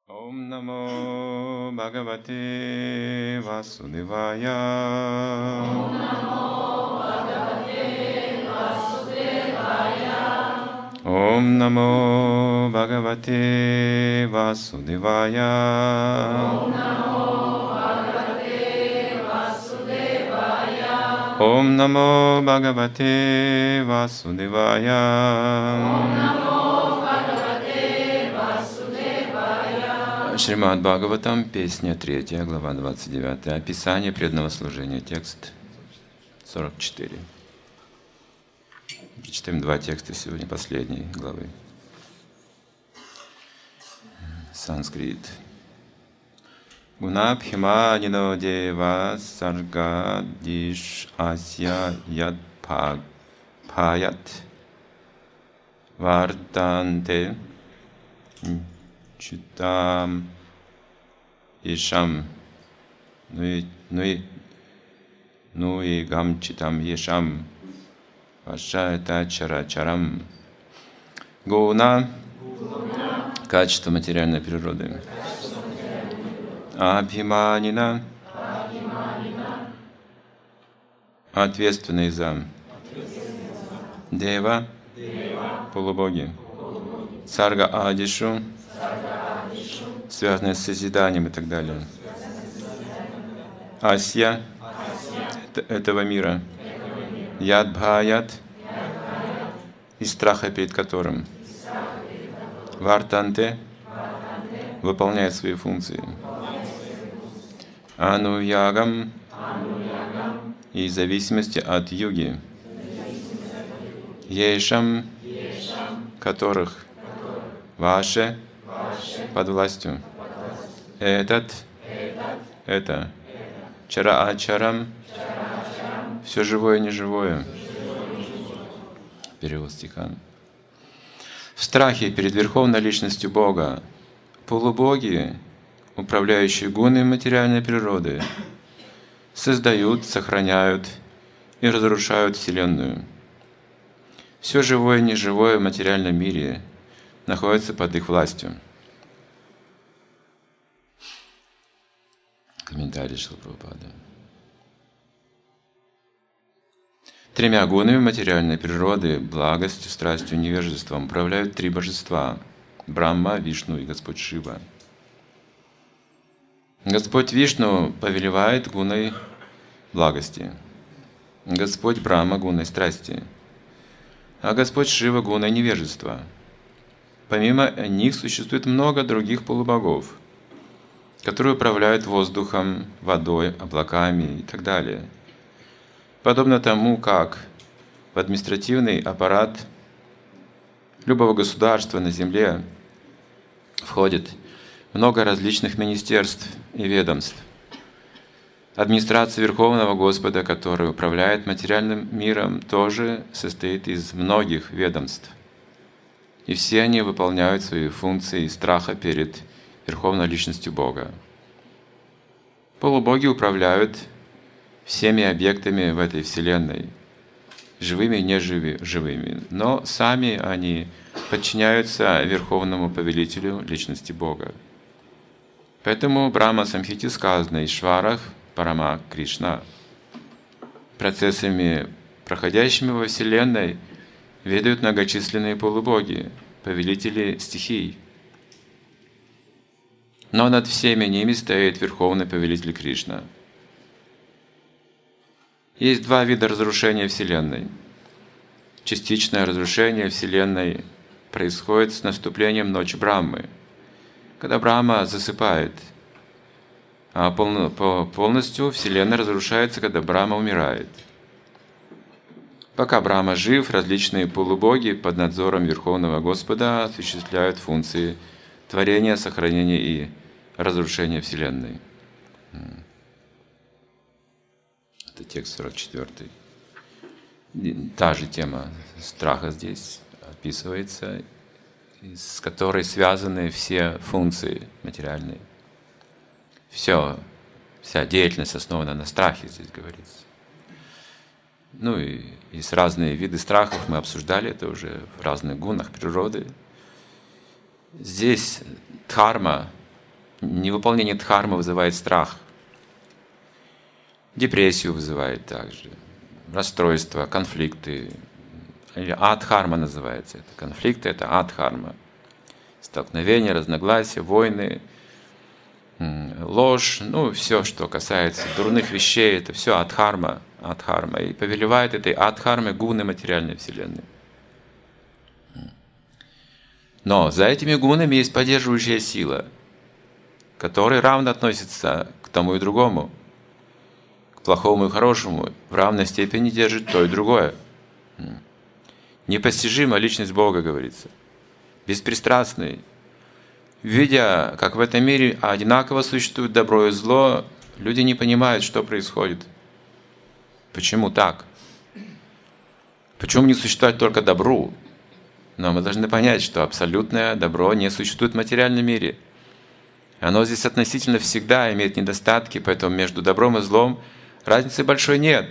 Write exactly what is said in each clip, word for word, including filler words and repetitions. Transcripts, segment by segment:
Om Namo Bhagavate Vasudevaya. Om Namo Bhagavate Vasudevaya. Om Namo Bhagavate Vasudevaya. Om Namo Bhagavate Vasudevaya. Om Namo Bhagavate Vasudevaya. Om Namo Шримад Бхагаватам, песня третья, глава двадцать девятая. Описание преданного служения. Текст сорок четыре. Прочитаем два текста сегодня, последней главы. Санскрит. Гунабхиманино дева сарга диш асья яд паят вартанте читам ешам, ну и, ну и, ну и гам читам ешам, ваша это чара чарам. Гуна — качество материальной природы. Абхиманина — ответственный за. Дева — полубоги. Сарга адишу — связанные с созиданием и так далее. Асья — этого мира. Ядбхаят — и страха перед которым. Вартанте — выполняет свои функции. Ануягам — и зависимости от юги. Ешам — которых. Ваше — под властью. Этот, это. Чара ачарам, все живое и неживое. Перевод стиха. В страхе перед Верховной Личностью Бога полубоги, управляющие гуной материальной природы, создают, сохраняют и разрушают Вселенную. Все живое и неживое в материальном мире находится под их властью. Комментарий Шрила Прабхупады. Тремя гунами материальной природы, благостью, страстью, невежеством управляют три божества — Брахма, Вишну и Господь Шива. Господь Вишну повелевает гуной благости, Господь Брахма — гуной страсти, а Господь Шива — гуной невежества. Помимо них существует много других полубогов, которые управляют воздухом, водой, облаками и так далее. Подобно тому, как в административный аппарат любого государства на Земле входит много различных министерств и ведомств. Администрация Верховного Господа, который управляет материальным миром, тоже состоит из многих ведомств. И все они выполняют свои функции страха перед Верховной Личностью Бога. Полубоги управляют всеми объектами в этой Вселенной, живыми и неживыми, но сами они подчиняются Верховному Повелителю Личности Бога. Поэтому в Брахма Самхите сказано «Ишварах Парама Кришна». Процессами, проходящими во Вселенной, ведают многочисленные полубоги, повелители стихий. Но над всеми ними стоит Верховный Повелитель Кришна. Есть два вида разрушения Вселенной. Частичное разрушение Вселенной происходит с наступлением ночи Брахмы, когда Брахма засыпает, а полностью Вселенная разрушается, когда Брахма умирает. Пока Брахма жив, различные полубоги под надзором Верховного Господа осуществляют функции творения, сохранения и разрушения Вселенной. Это текст сорок четвёртый. Та же тема страха здесь описывается, с которой связаны все функции материальные. Все, вся деятельность основана на страхе, здесь говорится. Ну и есть разные виды страхов, мы обсуждали это уже в разных гунах природы. Здесь дхарма, Невыполнение дхармы вызывает страх. Депрессию вызывает также. Расстройства, конфликты. Или адхарма называется. Это конфликты, это адхарма. Столкновения, разногласия, войны, ложь, ну, все, что касается дурных вещей, это все адхарма, адхарма. И повелевает этой адхармой гуны материальной вселенной. Но за этими гунами есть поддерживающая сила, которая равно относится к тому и другому, к плохому и хорошему, в равной степени держит то и другое. Непостижима личность Бога, говорится. Беспристрастный. Видя, как в этом мире одинаково существует добро и зло, люди не понимают, что происходит. Почему так? Почему не существует только добру? Но мы должны понять, что абсолютное добро не существует в материальном мире. Оно здесь относительно всегда имеет недостатки, поэтому между добром и злом разницы большой нет.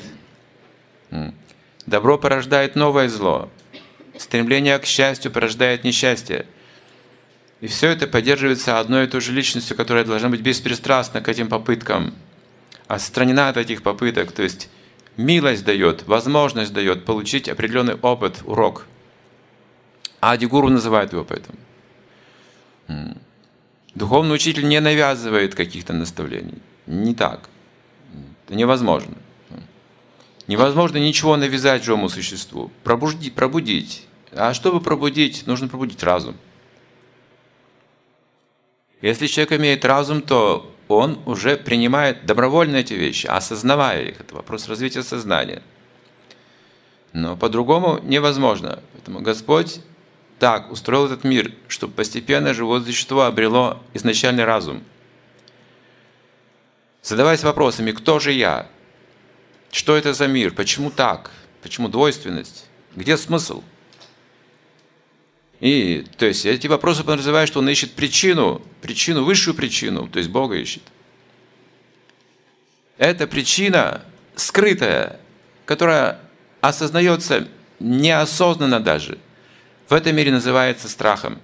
Добро порождает новое зло. Стремление к счастью порождает несчастье. И все это поддерживается одной и той же личностью, которая должна быть беспристрастна к этим попыткам, отстранена от этих попыток, то есть милость дает, возможность дает получить определенный опыт, урок. Ади-гуру называют его поэтому. Духовный учитель не навязывает каких-то наставлений. Не так. Это невозможно. Невозможно ничего навязать живому существу. Пробудить, пробудить. А чтобы пробудить, нужно пробудить разум. Если человек имеет разум, то он уже принимает добровольно эти вещи, осознавая их. Это вопрос развития сознания. Но по-другому невозможно. Поэтому Господь так устроил этот мир, чтобы постепенно живое существо обрело изначальный разум. Задаваясь вопросами, кто же я? Что это за мир? Почему так? Почему двойственность? Где смысл? И, то есть, эти вопросы подразумевают, что он ищет причину, причину, высшую причину, то есть Бога ищет. Это причина скрытая, которая осознается неосознанно даже. В этом мире называется страхом.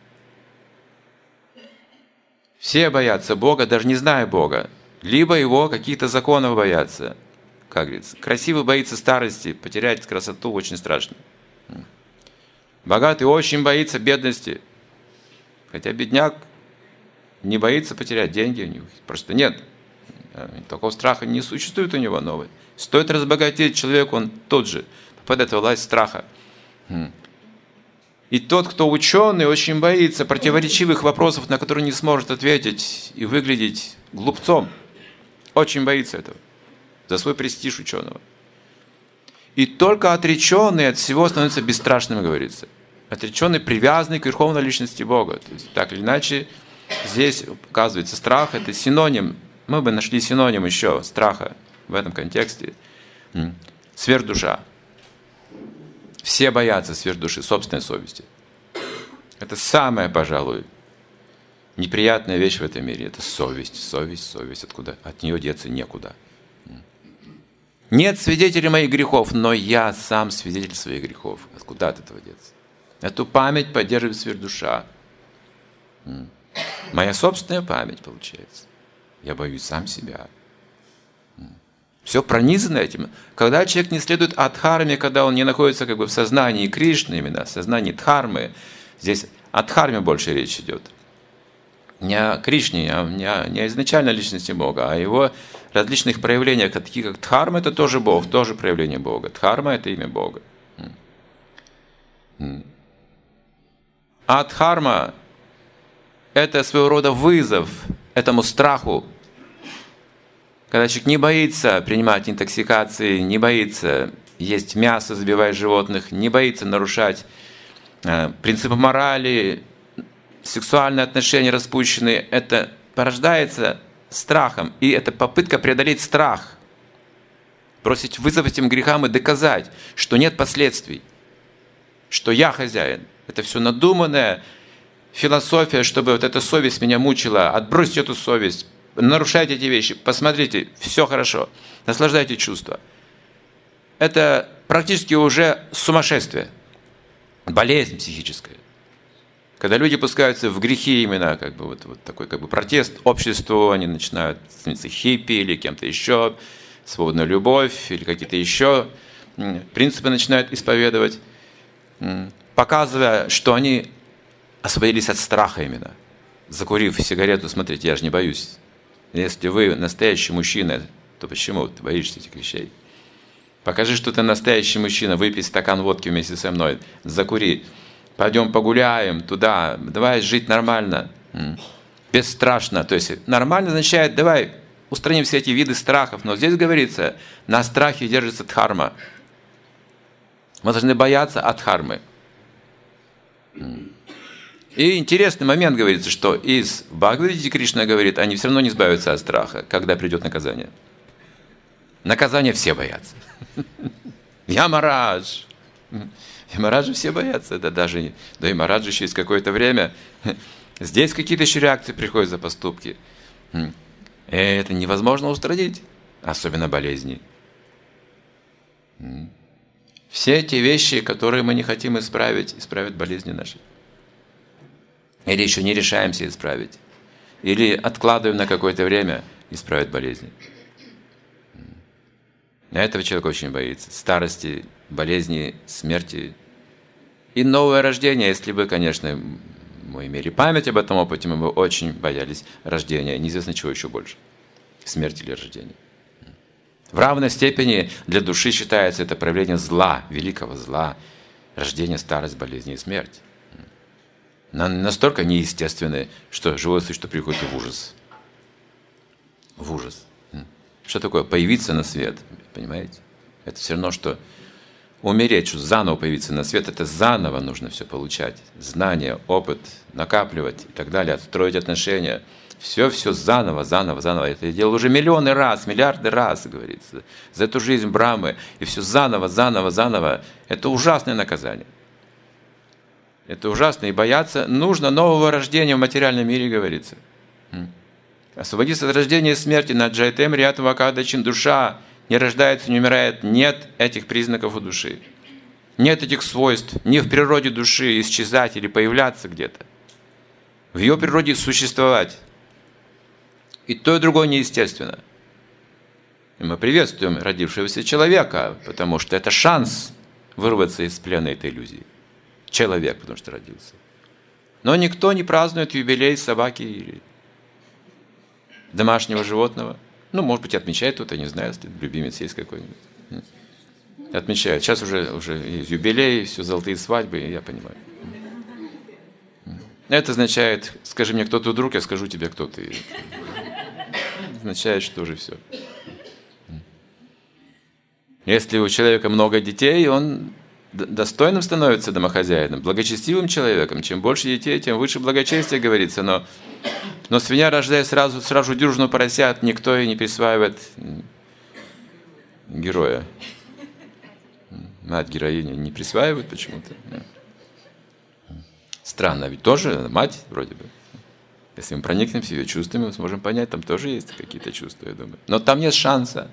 Все боятся Бога, даже не зная Бога. Либо его каких-то законов боятся. Как говорится, красивый боится старости, потерять красоту очень страшно. Богатый очень боится бедности. Хотя бедняк не боится потерять деньги, у него просто нет. Такого страха не существует у него нового. Стоит разбогатеть человеку, он тот же попадает в власть страха. И тот, кто ученый, очень боится противоречивых вопросов, на которые не сможет ответить и выглядеть глупцом. Очень боится этого. За свой престиж ученого. И только отреченный от всего становится бесстрашным, говорится. Отреченный, привязанный к верховной личности Бога. То есть, так или иначе, здесь оказывается страх, это синоним. Мы бы нашли синоним еще страха в этом контексте. Сверхдуша. Все боятся сверхдуши, собственной совести. Это самая, пожалуй, неприятная вещь в этом мире. Это совесть, совесть, совесть. Откуда? От нее деться некуда. Нет свидетелей моих грехов, но я сам свидетель своих грехов. Откуда от этого деться? Эту память поддерживает сверхдуша. Моя собственная память, получается. Я боюсь сам себя. Все пронизано этим. Когда человек не следует адхарме, когда он не находится как бы в сознании Кришны, именно в сознании дхармы, здесь о дхарме больше речь идет. Не о Кришне, не о, не о изначальной личности Бога, а о его различных проявлениях, такие как дхарма, это тоже Бог, тоже проявление Бога. Дхарма – это имя Бога. А дхарма – это своего рода вызов этому страху. Когда человек не боится принимать интоксикации, не боится есть мясо, забивая животных, не боится нарушать э, принципы морали, сексуальные отношения распущенные, это порождается страхом. И это попытка преодолеть страх, бросить вызов этим грехам и доказать, что нет последствий, что я хозяин. Это все надуманная философия, чтобы вот эта совесть меня мучила. Отбросьте эту совесть, нарушайте эти вещи, посмотрите, все хорошо, наслаждайте чувства. Это практически уже сумасшествие, болезнь психическая. Когда люди пускаются в грехи именно, как бы вот, вот такой как бы протест обществу, они начинают становиться хиппи или кем-то еще, свободную любовь или какие-то еще принципы начинают исповедовать, показывая, что они освободились от страха именно. Закурив сигарету, смотрите, я же не боюсь. Если вы настоящий мужчина, то почему ты боишься этих вещей? Покажи, что ты настоящий мужчина, выпей стакан водки вместе со мной, закури. Пойдем погуляем туда, давай жить нормально, бесстрашно. То есть нормально означает, давай устраним все эти виды страхов. Но здесь говорится, на страхе держится дхарма. Мы должны бояться адхармы. И интересный момент говорится, что из Бхагавад-гите Кришна говорит, они все равно не избавятся от страха, когда придет наказание. Наказание все боятся. Ямарадж. Ямараджа все боятся. Это даже до Ямараджа через какое-то время. Здесь какие-то еще реакции приходят за поступки. И это невозможно устранить. Особенно болезни. Все эти вещи, которые мы не хотим исправить, исправят болезни наши. Или еще не решаемся исправить. Или откладываем на какое-то время, исправить болезни. Этого человек очень боится. Старости, болезни, смерти. И новое рождение, если бы, конечно, мы имели память об этом опыте, мы бы очень боялись рождения. Неизвестно чего еще больше. Смерти или рождения. В равной степени для души считается это проявление зла, великого зла. Рождение, старость, болезни и смерть. Настолько неестественны, что живое существо приходит в ужас. В ужас. Что такое появиться на свет? Понимаете? Это все равно, что умереть, что заново появиться на свет, это заново нужно все получать. Знания, опыт, накапливать и так далее, отстроить отношения. Все-все заново, заново, заново. Это я делал уже миллионы раз, миллиарды раз, говорится. За эту жизнь Брамы. И все заново, заново, заново. Это ужасное наказание. Это ужасно. И бояться нужно нового рождения в материальном мире, говорится. Освободиться от рождения и смерти на Джайтем Риату Вакадачин. Душа не рождается, не умирает. Нет этих признаков у души. Нет этих свойств. Не в природе души исчезать или появляться где-то. В ее природе существовать. И то, и другое неестественно. И мы приветствуем родившегося человека, потому что это шанс вырваться из плена этой иллюзии. Человек, потому что родился. Но никто не празднует юбилей собаки или домашнего животного. Ну, может быть, отмечает кто-то, не знаю, если любимец есть какой-нибудь. Отмечают. Сейчас уже, уже есть юбилей, все золотые свадьбы, я понимаю. Это означает, скажи мне, кто ты друг, я скажу тебе, кто ты. Означает, что уже все. Если у человека много детей, он достойным становится домохозяином, благочестивым человеком. Чем больше детей, тем выше благочестие, говорится. Но, но свинья, рождая сразу, сразу дюжину поросят, никто и не присваивает героя. Мать героини не присваивает почему-то. Странно, ведь тоже мать вроде бы. Если мы проникнемся ее чувствами, мы сможем понять, там тоже есть какие-то чувства, я думаю. Но там нет шанса.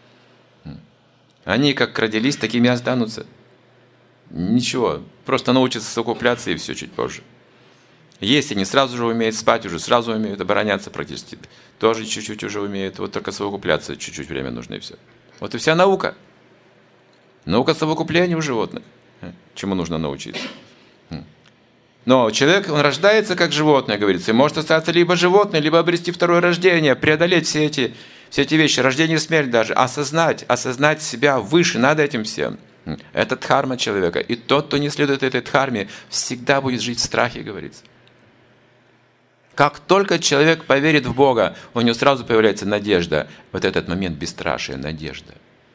Они как родились, такими и останутся. Ничего, просто научатся совокупляться и все чуть позже. Есть они сразу же умеют спать, уже сразу умеют обороняться практически. Тоже чуть-чуть уже умеют, вот только совокупляться чуть-чуть время нужно и все. Вот и вся наука. Наука совокупления у животных. Чему нужно научиться. Но человек, он рождается как животное, говорится, и может остаться либо животным, либо обрести второе рождение, преодолеть все эти, все эти вещи, рождение и смерть даже, осознать, осознать себя выше над этим всем. Это дхарма человека. И тот, кто не следует этой дхарме, всегда будет жить в страхе, говорится. Как только человек поверит в Бога, у него сразу появляется надежда. Вот этот момент бесстрашия, надежда.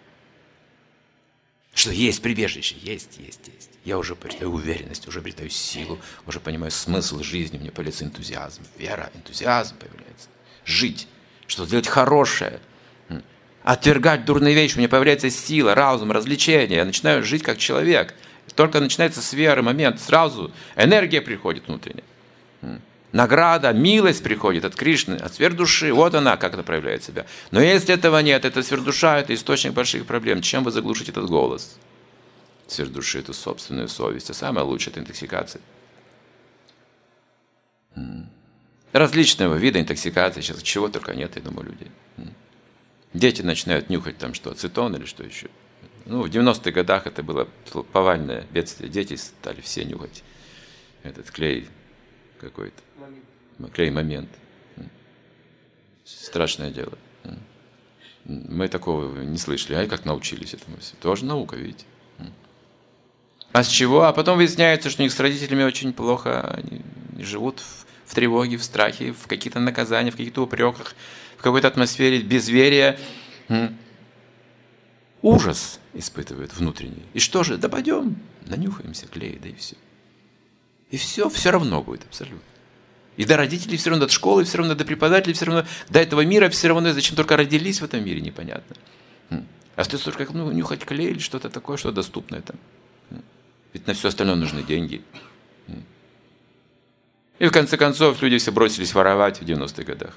Что есть прибежище, есть, есть, есть. Я уже обретаю уверенность, уже обретаю силу, уже понимаю смысл жизни, у меня появляется энтузиазм, вера, энтузиазм появляется. Жить, что сделать хорошее, отвергать дурные вещи, у меня появляется сила, разум, развлечение, я начинаю жить как человек. Только начинается с веры момент, сразу энергия приходит внутренняя. Награда, милость приходит от Кришны, от сверхдуши. Вот она, как это проявляет себя. Но если этого нет, это сверхдуша, это источник больших проблем. Чем вы заглушите этот голос? Сверхдуши – это собственная совесть. А самое лучшее – это интоксикация. Различного вида интоксикации, сейчас чего только нет, я думаю, людей. Дети начинают нюхать там что, ацетон или что еще. Ну, в девяностых годах это было повальное бедствие. Дети стали все нюхать этот клей какой-то. Клей-момент. Страшное дело. Мы такого не слышали. А как научились этому? Тоже наука, видите. А с чего? А потом выясняется, что у них с родителями очень плохо. Они живут в, в тревоге, в страхе, в каких-то наказаниях, в каких-то упреках, в какой-то атмосфере безверия. Ужас испытывают внутренний. И что же? Да пойдем, нанюхаемся клея, да и все. И все, все равно будет абсолютно. И до родителей все равно, до школы все равно, до преподавателей все равно, до этого мира все равно, зачем только родились в этом мире, непонятно. А остается только как, ну, нюхать клей или что-то такое, что доступное там. Ведь на все остальное нужны деньги. И в конце концов люди все бросились воровать в девяностых годах.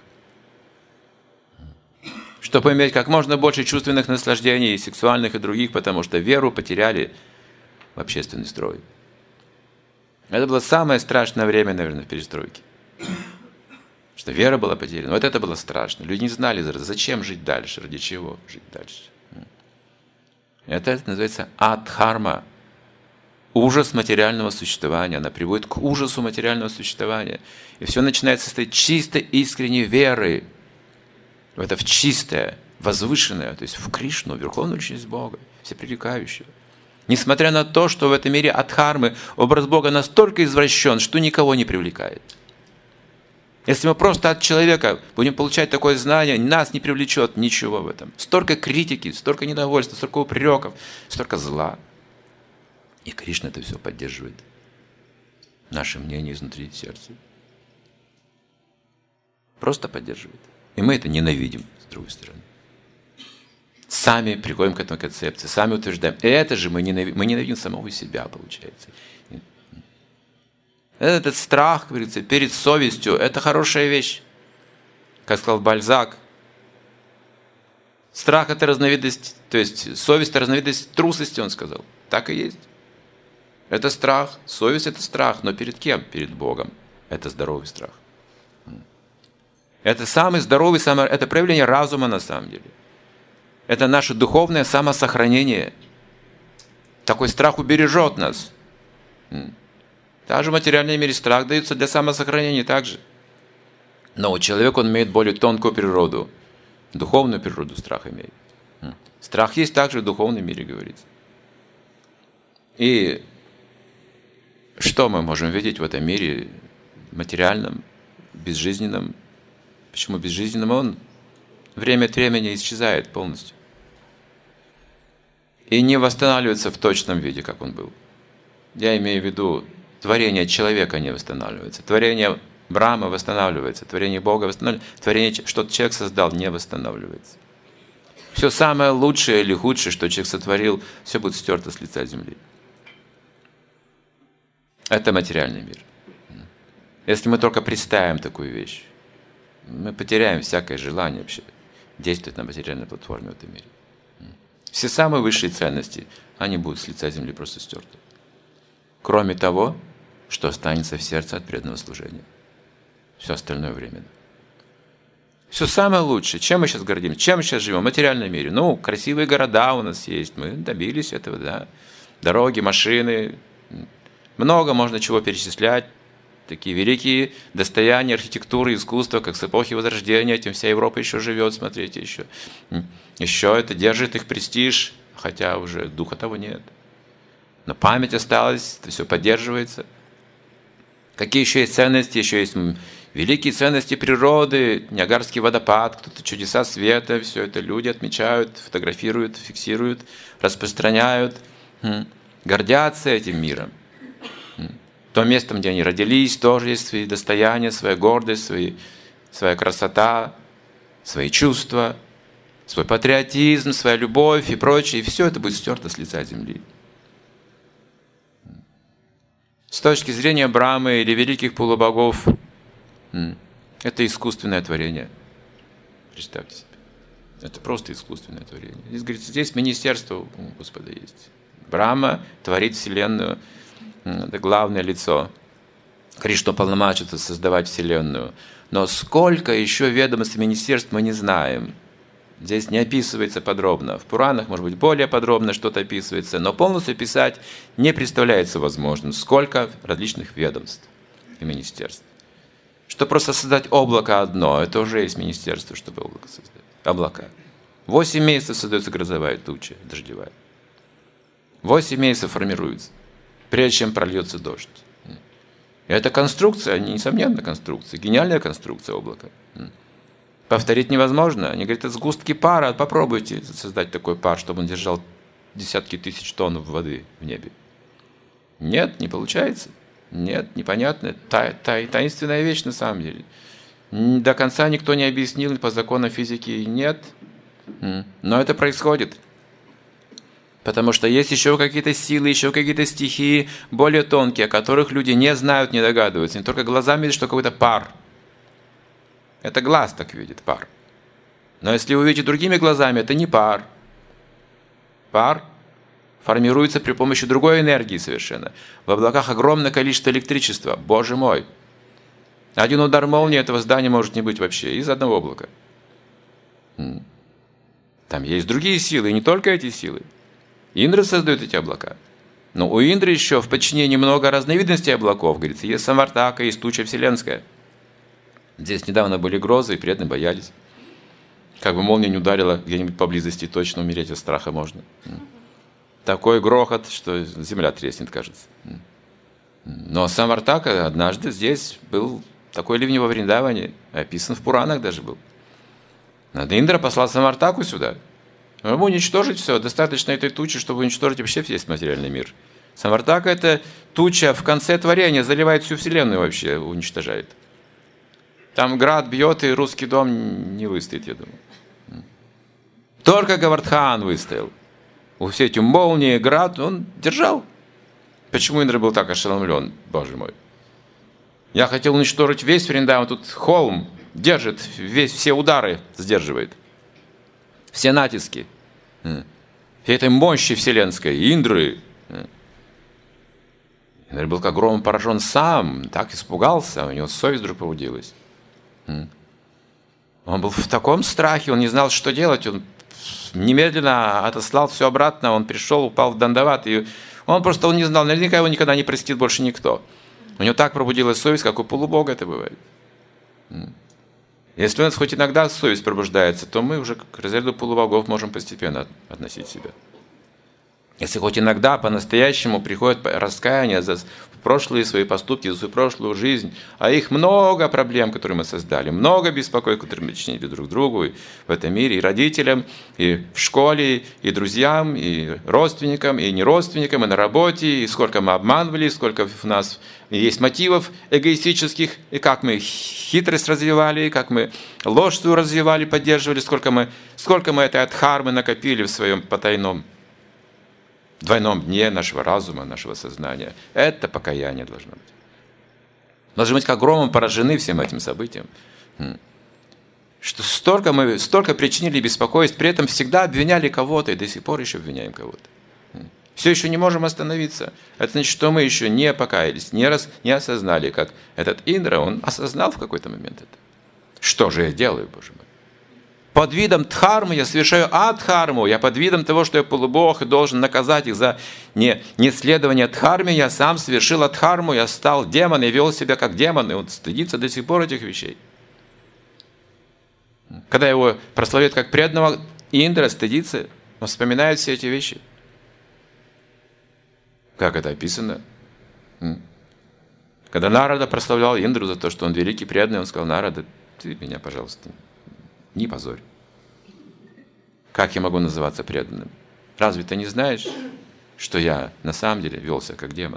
Чтобы иметь как можно больше чувственных наслаждений, и сексуальных, и других, потому что веру потеряли в общественный строй. Это было самое страшное время, наверное, в перестройке. Что вера была потеряна. Вот это было страшно. Люди не знали, зачем жить дальше, ради чего жить дальше. Это называется адхарма. Ужас материального существования. Она приводит к ужасу материального существования. И все начинает состоять чисто искренней веры. В это в чистое, возвышенное, то есть в Кришну, в Верховную Личность Бога, всепривлекающего. Несмотря на то, что в этом мире адхармы образ Бога настолько извращен, что никого не привлекает. Если мы просто от человека будем получать такое знание, нас не привлечет ничего в этом. Столько критики, столько недовольства, столько упреков, столько зла. И Кришна это все поддерживает. Наше мнение изнутри сердца. Просто поддерживает. И мы это ненавидим, с другой стороны. Сами приходим к этому концепции, сами утверждаем. И это же мы ненавидим, мы ненавидим самого себя, получается. Этот страх, говорится, перед совестью, это хорошая вещь. Как сказал Бальзак, страх – это разновидность, то есть совесть – это разновидность трусости, он сказал. Так и есть. Это страх, совесть – это страх, но перед кем? Перед Богом. Это здоровый страх. Это самый здоровый, самое, это проявление разума на самом деле. Это наше духовное самосохранение. Такой страх убережет нас. Даже в материальном мире страх дается для самосохранения также. Но у человека он имеет более тонкую природу. Духовную природу страх имеет. Страх есть также в духовном мире, говорится. И что мы можем видеть в этом мире материальном, безжизненном? Почему безжизненным? Он время от времени исчезает полностью. И не восстанавливается в точном виде, как он был. Я имею в виду, творение человека не восстанавливается. Творение Брахмы восстанавливается. Творение Бога восстанавливается. Творение, что человек создал, не восстанавливается. Все самое лучшее или худшее, что человек сотворил, все будет стерто с лица земли. Это материальный мир. Если мы только представим такую вещь, мы потеряем всякое желание вообще действовать на материальной платформе в этом мире. Все самые высшие ценности, они будут с лица земли просто стерты. Кроме того, что останется в сердце от преданного служения. Все остальное временно. Все самое лучшее. Чем мы сейчас гордимся? Чем мы сейчас живем? В материальном мире. Ну, красивые города у нас есть. Мы добились этого, да. Дороги, машины. Много можно чего перечислять. Такие великие достояния архитектуры, искусства, как с эпохи Возрождения. Этим вся Европа еще живет, смотрите, еще. Еще это держит их престиж, хотя уже духа того нет. Но память осталась, это все поддерживается. Какие еще есть ценности? Еще есть великие ценности природы, Ниагарский водопад, кто-то чудеса света, все это люди отмечают, фотографируют, фиксируют, распространяют, гордятся этим миром. То место, где они родились, тоже есть свои достояния, своя гордость, свои, своя красота, свои чувства, свой патриотизм, своя любовь и прочее. И все это будет стерто с лица земли. С точки зрения Брахмы или великих полубогов, это искусственное творение. Представьте себе. Это просто искусственное творение. Здесь говорится, здесь министерство у Господа есть. Брахма творит Вселенную. Это главное лицо. Кришна полномочится создавать Вселенную. Но сколько еще ведомств и министерств мы не знаем. Здесь не описывается подробно. В Пуранах, может быть, более подробно что-то описывается, но полностью описать не представляется возможным. Сколько различных ведомств и министерств. Что просто создать облако одно, это уже есть министерство, чтобы облако создать. Облака. Восемь месяцев создается грозовая туча, дождевая. Восемь месяцев формируется, прежде чем прольется дождь. И эта конструкция, несомненно, конструкция, гениальная конструкция облака. Повторить невозможно. Они говорят, это сгустки пара, попробуйте создать такой пар, чтобы он держал десятки тысяч тонн воды в небе. Нет, не получается. Нет, непонятно. Та, та, таинственная вещь на самом деле. До конца никто не объяснил, по законам физики нет. Но это происходит. Потому что есть еще какие-то силы, еще какие-то стихии более тонкие, о которых люди не знают, не догадываются. Не только глазами видят, что какой-то пар. Это глаз так видит, пар. Но если вы видите другими глазами, это не пар. Пар формируется при помощи другой энергии совершенно. В облаках огромное количество электричества. Боже мой! Один удар молнии этого здания может не быть вообще. Из одного облака. Там есть другие силы, и не только эти силы. Индра создает эти облака. Но у Индры еще в подчинении много разновидностей облаков. Говорится, есть Самвартака, есть туча вселенская. Здесь недавно были грозы, и преданные боялись. Как бы молния не ударила где-нибудь поблизости, точно умереть от страха можно. Такой грохот, что земля треснет, кажется. Но Самвартака однажды здесь был такой ливень во Вриндаване, описан в Пуранах даже был. Надо Индра послал Самвартаку сюда. Ему уничтожить все, достаточно этой тучи, чтобы уничтожить вообще весь материальный мир. Самвартака – это туча в конце творения, заливает всю вселенную вообще, уничтожает. Там град бьет, и русский дом не выстоит, я думаю. Только Гавардхан выстоял. У все эти молнии, град, он держал. Почему Индра был так ошеломлен, Боже мой? Я хотел уничтожить весь Вриндаван, тут холм держит, весь, все удары сдерживает. Все натиски. Всей этой мощи вселенской, Индры. Индра был как громом поражен сам, так испугался, у него совесть вдруг пробудилась. Он был в таком страхе, он не знал, что делать, он немедленно отослал все обратно, он пришел, упал в Дандават, и он просто он не знал, наверняка его никогда не простит больше никто. У него так пробудилась совесть, как у полубога это бывает. Если у нас хоть иногда совесть пробуждается, то мы уже к разряду полубогов можем постепенно относить себя. Если хоть иногда по-настоящему приходит раскаяние за прошлые свои поступки, за свою прошлую жизнь, а их много проблем, которые мы создали, много беспокойств, которые мы причинили друг другу и в этом мире, и родителям, и в школе, и друзьям, и родственникам, и неродственникам, и на работе, и сколько мы обманывали, сколько у нас есть мотивов эгоистических, и как мы хитрость развивали, как мы ложь свою развивали, поддерживали, сколько мы, сколько мы этой дхармы накопили в своем потайном двойном дне нашего разума, нашего сознания. Это покаяние должно быть. Должны быть как громом поражены всем этим событиям. Что столько мы столько причинили беспокойств, при этом всегда обвиняли кого-то и до сих пор еще обвиняем кого-то. Все еще не можем остановиться. Это значит, что мы еще не покаялись, не, раз, не осознали, как этот Индра, он осознал в какой-то момент это. Что же я делаю, Боже мой? Под видом дхармы я совершаю адхарму, я под видом того, что я полубог и должен наказать их за не, неследование дхарме, я сам совершил адхарму, я стал демоном, я вел себя как демон, и он стыдится до сих пор этих вещей. Когда его прославляют как преданного, Индра стыдится, он вспоминает все эти вещи. Как это описано? Когда Нарада прославлял Индру за то, что он великий преданный, он сказал: Нарада, ты меня, пожалуйста, не позорь. Как я могу называться преданным? Разве ты не знаешь, что я на самом деле велся как демон?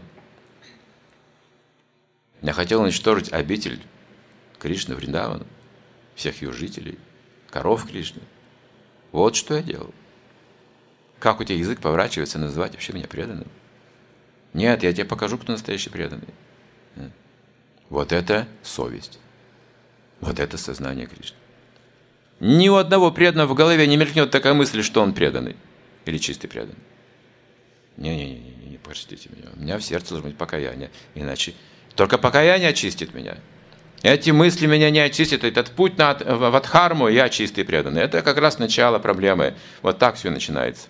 Я хотел уничтожить обитель Кришны Вриндавана, всех ее жителей, коров Кришны. Вот что я делал. Как у тебя язык поворачивается называть вообще меня преданным? Нет, я тебе покажу, кто настоящий преданный. Вот это совесть. Вот это сознание Кришны. Ни у одного преданного в голове не мелькнет такая мысль, что он преданный или чистый преданный. Не-не-не, не, не, простите меня. У меня в сердце должно быть покаяние. Иначе Только покаяние очистит меня. Эти мысли меня не очистят. Этот путь на, в Адхарму, я чистый и преданный. Это как раз начало проблемы. Вот так все начинается.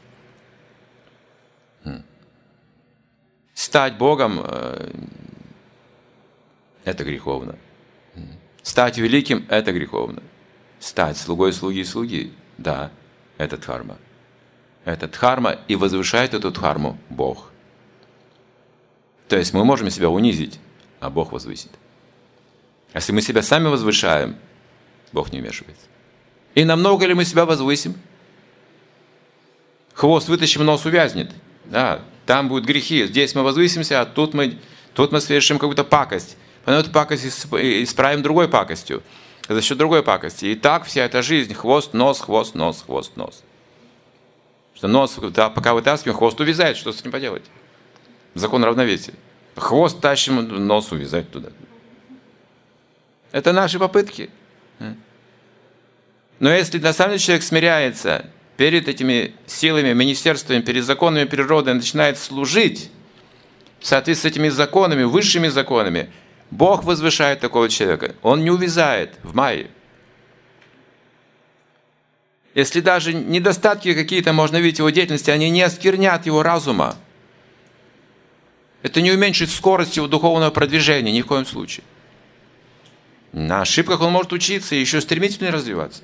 Стать Богом – это греховно. Стать великим – это греховно. Стать слугой слуги слуги – да, это дхарма. Это дхарма, и возвышает эту дхарму Бог. То есть мы можем себя унизить, а Бог возвысит. Если мы себя сами возвышаем, Бог не вмешивается. И намного ли мы себя возвысим? Хвост вытащим, нос увязнет. Да, там будут грехи. Здесь мы возвысимся, а тут мы, тут мы совершим какую-то пакость. Потом эту пакость исправим другой пакостью. За счет другой пакости. И так вся эта жизнь. Хвост, нос, хвост, нос, хвост, нос. Что нос, да, пока вытаскиваем, хвост увязает. Что с ним поделать? Закон равновесия. Хвост тащим, нос увязать туда. Это наши попытки. Но если на самом деле человек смиряется перед этими силами, министерствами, перед законами природы, начинает служить в соответствии с этими законами, высшими законами, Бог возвышает такого человека. Он не увязает в майе. Если даже недостатки какие-то можно видеть в его деятельности, они не осквернят его разума. Это не уменьшит скорость его духовного продвижения ни в коем случае. На ошибках он может учиться и еще стремительнее развиваться.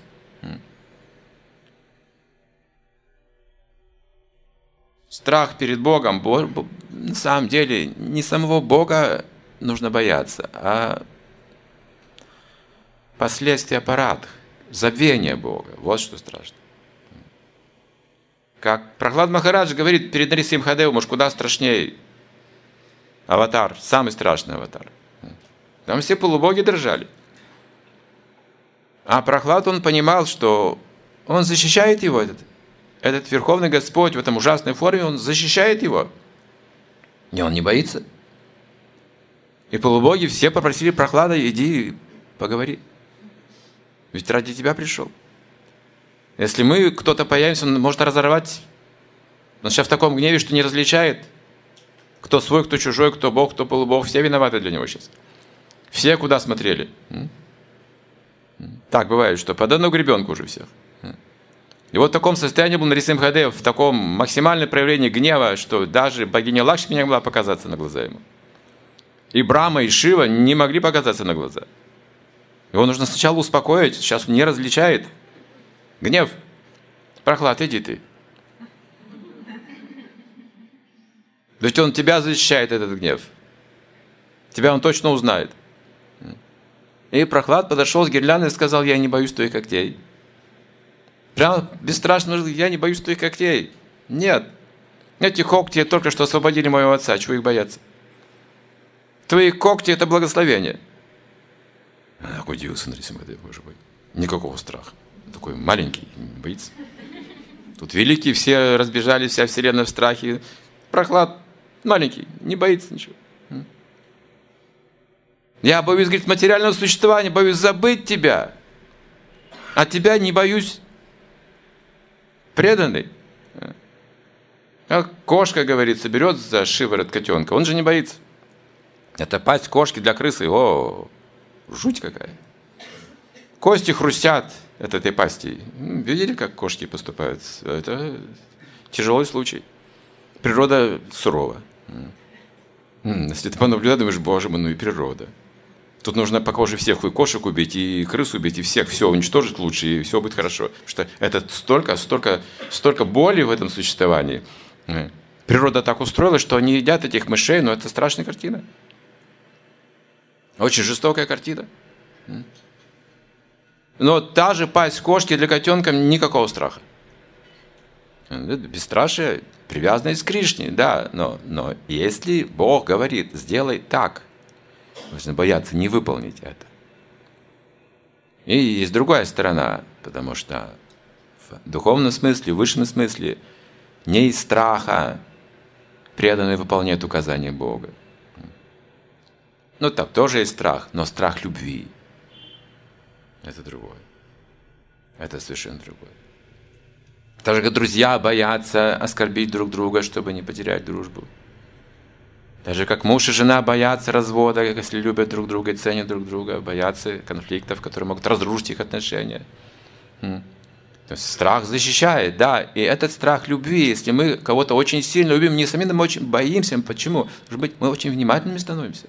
Страх перед Богом, на самом деле, не самого Бога нужно бояться, а последствия аппарата, забвения Бога. Вот что страшно. Как Прахлад Махарадж говорит перед Нарисимхадевом, уж куда страшнее аватар, самый страшный аватар. Там все полубоги дрожали. А Прахлад, он понимал, что он защищает его, этот, этот Верховный Господь в этом ужасной форме, он защищает его. И он не боится. И полубоги все попросили Прахлада, иди поговори. Ведь ради тебя пришел. Если мы, кто-то появимся, он может разорвать. Он сейчас в таком гневе, что не различает, кто свой, кто чужой, кто Бог, кто полубог. Все виноваты для него сейчас. Все куда смотрели. Так бывает, что под одну гребенку уже всех. И вот в таком состоянии был Нарисимхадев, в таком максимальном проявлении гнева, что даже богиня Лакшми не могла показаться на глаза ему. И Брахма, и Шива не могли показаться на глаза. Его нужно сначала успокоить, сейчас он не различает. Гнев. Прахлад, иди ты. Ведь он тебя защищает, этот гнев. Тебя он точно узнает. И Прахлад подошел с гирляндой и сказал, я не боюсь твоих когтей. Прямо бесстрашно, я не боюсь твоих когтей. Нет. Эти когти только что освободили моего отца, чего их бояться? Твои когти – это благословение. Ах, удивился Нарисимхадев, боже мой. Никакого страха. Такой маленький, не боится. Тут великие все разбежались, вся вселенная в страхе. Прахлад маленький, не боится ничего. Я боюсь, говорит, материального существования, боюсь забыть тебя. А тебя не боюсь преданный. Как кошка, говорится, берет за шиворот котенка, он же не боится. Это пасть кошки для крысы, о, жуть какая. Кости хрустят от этой пасти. Видели, как кошки поступают? Это тяжелый случай. Природа сурова. Если ты понаблюдаешь, думаешь, боже мой, ну и природа. Тут нужно пока уже всех и кошек убить, и крыс убить, и всех, все уничтожить лучше, и все будет хорошо. Потому что это столько, столько, столько боли в этом существовании. Природа так устроилась, что они едят этих мышей, но это страшная картина. Очень жестокая картина. Но та же пасть кошки для котенка никакого страха. Бесстрашие, привязанность к Кришне, да, но, но если Бог говорит, сделай так, нужно бояться не выполнить это. И есть другая сторона, потому что в духовном смысле, в высшем смысле, не из страха преданные выполняют указания Бога. Ну, там тоже есть страх, но страх любви. Это другое. Это совершенно другое. Так же, как друзья боятся оскорбить друг друга, чтобы не потерять дружбу. Даже как муж и жена боятся развода, если любят друг друга и ценят друг друга, боятся конфликтов, которые могут разрушить их отношения. То есть страх защищает, да, и этот страх любви, если мы кого-то очень сильно любим, не сами мы очень боимся, почему? Может быть, мы очень внимательными становимся.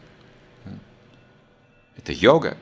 Это йога.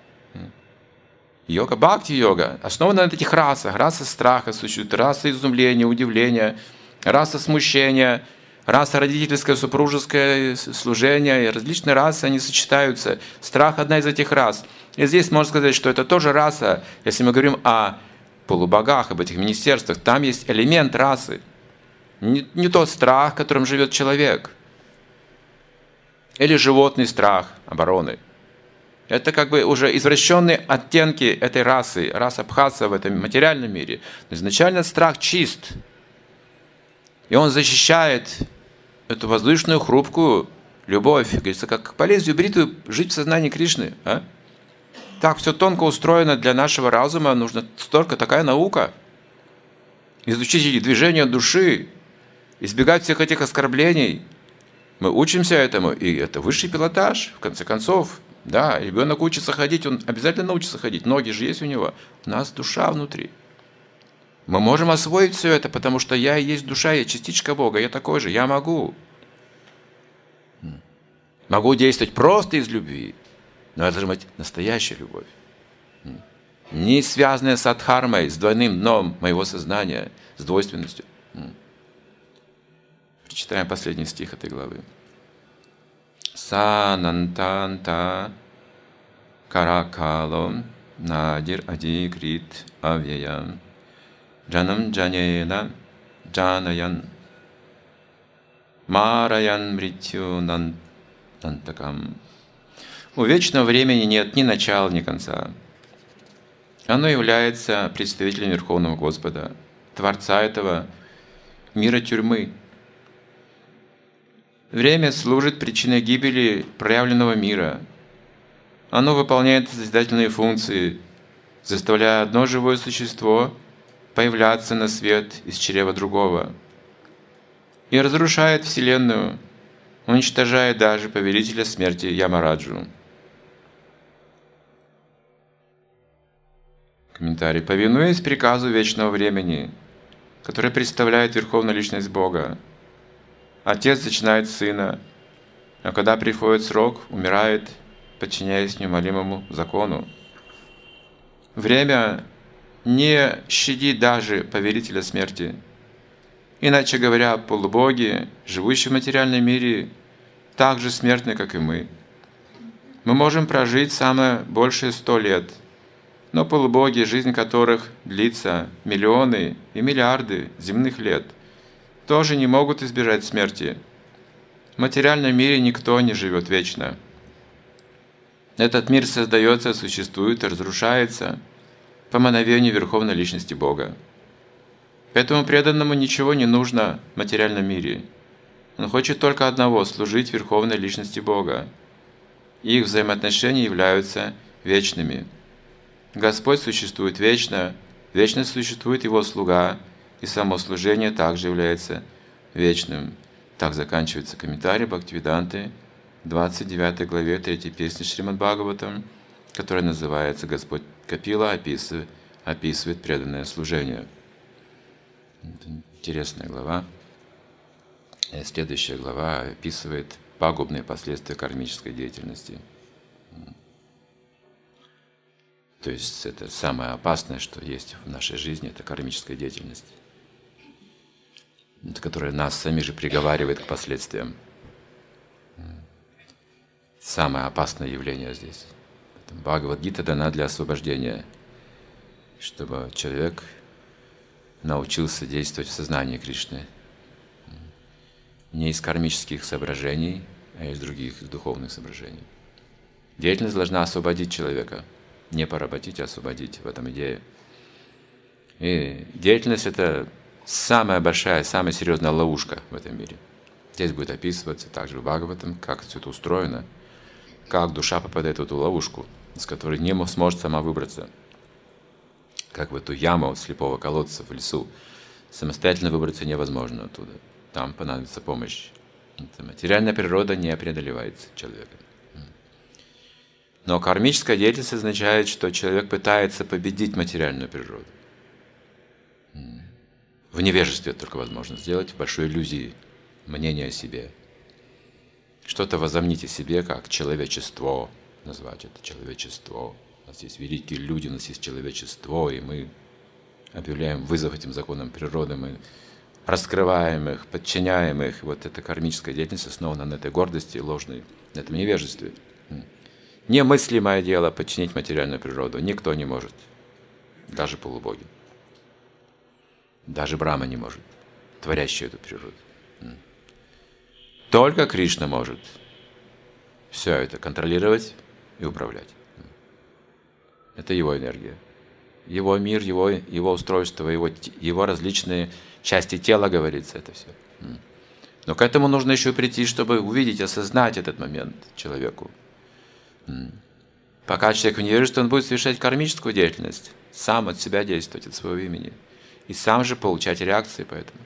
Йога, бхакти-йога, основана на этих расах. Раса страха существует, раса изумления, удивления, раса смущения, раса родительское, супружеское служение, и различные расы, они сочетаются. Страх – одна из этих рас. И здесь можно сказать, что это тоже раса, если мы говорим о полубогах, об этих министерствах, там есть элемент расы. Не, не тот страх, которым живет человек. Или животный страх обороны. Это как бы уже извращенные оттенки этой расы, раса абхаза в этом материальном мире. Но изначально страх чист. И он защищает эту воздушную, хрупкую любовь. Говорится, как по лезвию бритвы жить в сознании Кришны. А? Так все тонко устроено для нашего разума, нужна столько такая наука. Изучить эти движения души, избегать всех этих оскорблений. Мы учимся этому, и это высший пилотаж, в конце концов. Да, ребенок учится ходить, он обязательно научится ходить, ноги же есть у него. У нас душа внутри. Мы можем освоить все это, потому что я и есть душа, я частичка Бога, я такой же, я могу. Могу действовать просто из любви, но это должна быть настоящая любовь. Не связанная с адхармой, с двойным дном моего сознания, с двойственностью. Прочитаем последний стих этой главы. Санантанта каракалом надир адикрит авьяям джанам джанена джанаян мараян мритью нантакам. У вечного времени нет ни начала, ни конца. Оно является представителем Верховного Господа, Творца этого мира тюрьмы. Время служит причиной гибели проявленного мира. Оно выполняет созидательные функции, заставляя одно живое существо появляться на свет из чрева другого. И разрушает Вселенную, уничтожая даже повелителя смерти Ямараджу. Комментарий. Повинуясь приказу вечного времени, который представляет Верховную Личность Бога, Отец зачинает Сына, а когда приходит срок, умирает, подчиняясь неумолимому закону. Время не щадит даже повелителя смерти. Иначе говоря, полубоги, живущие в материальном мире, так же смертны, как и мы. Мы можем прожить самое большее сто лет, но полубоги, жизнь которых длится миллионы и миллиарды земных лет, тоже не могут избежать смерти. В материальном мире никто не живет вечно. Этот мир создается, существует и разрушается по мановению Верховной Личности Бога. Поэтому преданному ничего не нужно в материальном мире. Он хочет только одного – служить Верховной Личности Бога. Их взаимоотношения являются вечными. Господь существует вечно, вечно существует Его слуга, и само служение также является вечным. Так заканчивается комментарий Бхактивиданты, двадцать девятой главе третьей песни Шримад Бхагаватам, которая называется «Господь Капила описывает, описывает преданное служение». Это интересная глава. И следующая глава описывает пагубные последствия кармической деятельности. То есть это самое опасное, что есть в нашей жизни, это кармическая деятельность, которая нас сами же приговаривает к последствиям. Самое опасное явление здесь. Бхагавад-гита дана для освобождения, чтобы человек научился действовать в сознании Кришны. Не из кармических соображений, а из других, из духовных соображений. Деятельность должна освободить человека. Не поработить, а освободить. В этом идея. И деятельность – это самая большая, самая серьезная ловушка в этом мире. Здесь будет описываться также в Бхагаватам, как все это устроено, как душа попадает в эту ловушку, из которой не сможет сама выбраться. Как в эту яму слепого колодца в лесу. Самостоятельно выбраться невозможно оттуда. Там понадобится помощь. Это материальная природа не преодолевается человеком. Но кармическая деятельность означает, что человек пытается победить материальную природу. В невежестве это только возможно сделать, в большой иллюзии мнения о себе. Что-то возомнить о себе как человечество, назвать это человечество. У нас есть великие люди, у нас есть человечество, и мы объявляем вызов этим законам природы, мы раскрываем их, подчиняем их. Вот эта кармическая деятельность основана на этой гордости ложной, на этом невежестве. Немыслимое дело подчинить материальную природу. Никто не может. Даже полубоги. Даже Брахма не может, творящий эту природу. Только Кришна может все это контролировать и управлять. Это его энергия. Его мир, его, его устройство, его, его различные части тела, говорится, это все. Но к этому нужно еще прийти, чтобы увидеть, осознать этот момент человеку. Пока человек в невежестве, он будет совершать кармическую деятельность, сам от себя действовать, от своего имени. И сам же получать реакции по этому.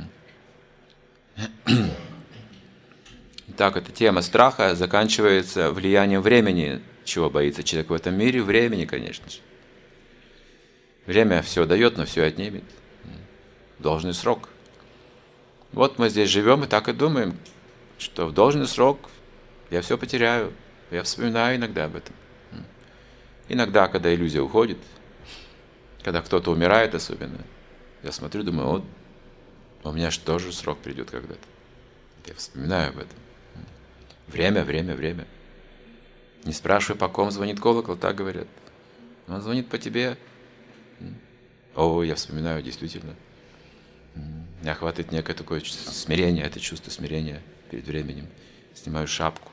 Итак, эта тема страха заканчивается влиянием времени. Чего боится человек в этом мире? Времени, конечно же. Время все дает, но все отнимет. Должный срок. Вот мы здесь живем и так и думаем, что в должный срок я все потеряю. Я вспоминаю иногда об этом. Иногда, когда иллюзия уходит, когда кто-то умирает особенно, я смотрю, думаю, вот, у меня же тоже срок придет когда-то. Я вспоминаю об этом. Время, время, время. Не спрашивай, по ком звонит колокол, так говорят. Он звонит по тебе. О, я вспоминаю, действительно. Меня охватывает некое такое смирение, это чувство смирения перед временем. Снимаю шапку.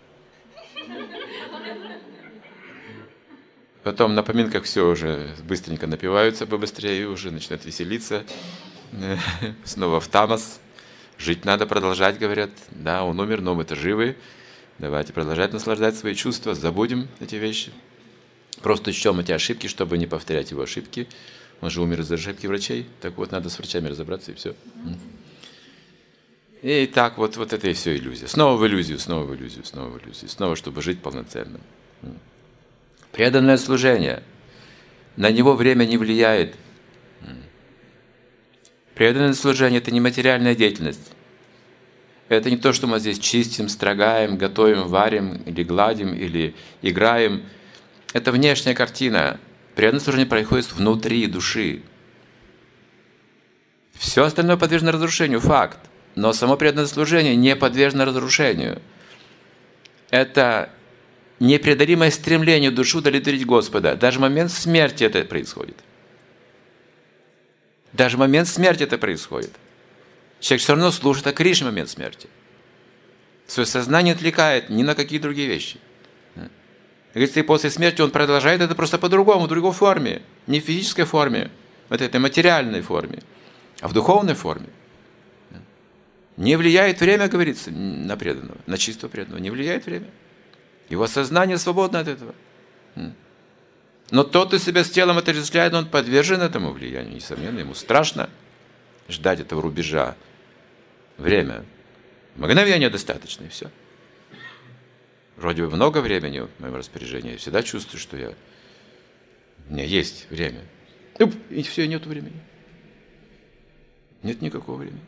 Потом на поминках все уже быстренько напиваются побыстрее, и уже начинают веселиться. Снова в тамас. Жить надо, продолжать, говорят. Да, он умер, но мы-то живы. Давайте продолжать наслаждать свои чувства. Забудем эти вещи. Просто учтем эти ошибки, чтобы не повторять его ошибки. Он же умер из-за ошибки врачей. Так вот, надо с врачами разобраться, и все. И так вот, вот это и все иллюзия. Снова в иллюзию, снова в иллюзию, снова в иллюзию. Снова, чтобы жить полноценно. Преданное служение. На него время не влияет. Преданное служение – это не материальная деятельность. Это не то, что мы здесь чистим, строгаем, готовим, варим, или гладим, или играем. Это внешняя картина. Преданное служение происходит внутри души. Все остальное подвержено разрушению, факт. Но само преданное служение не подвержено разрушению. Это непреодолимое стремление душу удовлетворить Господа. Даже в момент смерти это происходит. Даже в момент смерти это происходит. Человек все равно служит о Кришне в момент смерти. Свое сознание отвлекает ни на какие другие вещи. Говорится, и после смерти он продолжает это просто по-другому, в другой форме. Не в физической форме, вот этой материальной форме, а в духовной форме. Не влияет время, говорится, на преданного, на чистого преданного. Не влияет время. Его сознание свободно от этого. Но тот, кто себя с телом отождествляет, он подвержен этому влиянию. Несомненно, ему страшно ждать этого рубежа. Время. Мгновение достаточно, и все. Вроде бы много времени в моем распоряжении. Я всегда чувствую, что я... у меня есть время. И все, нет времени. Нет никакого времени.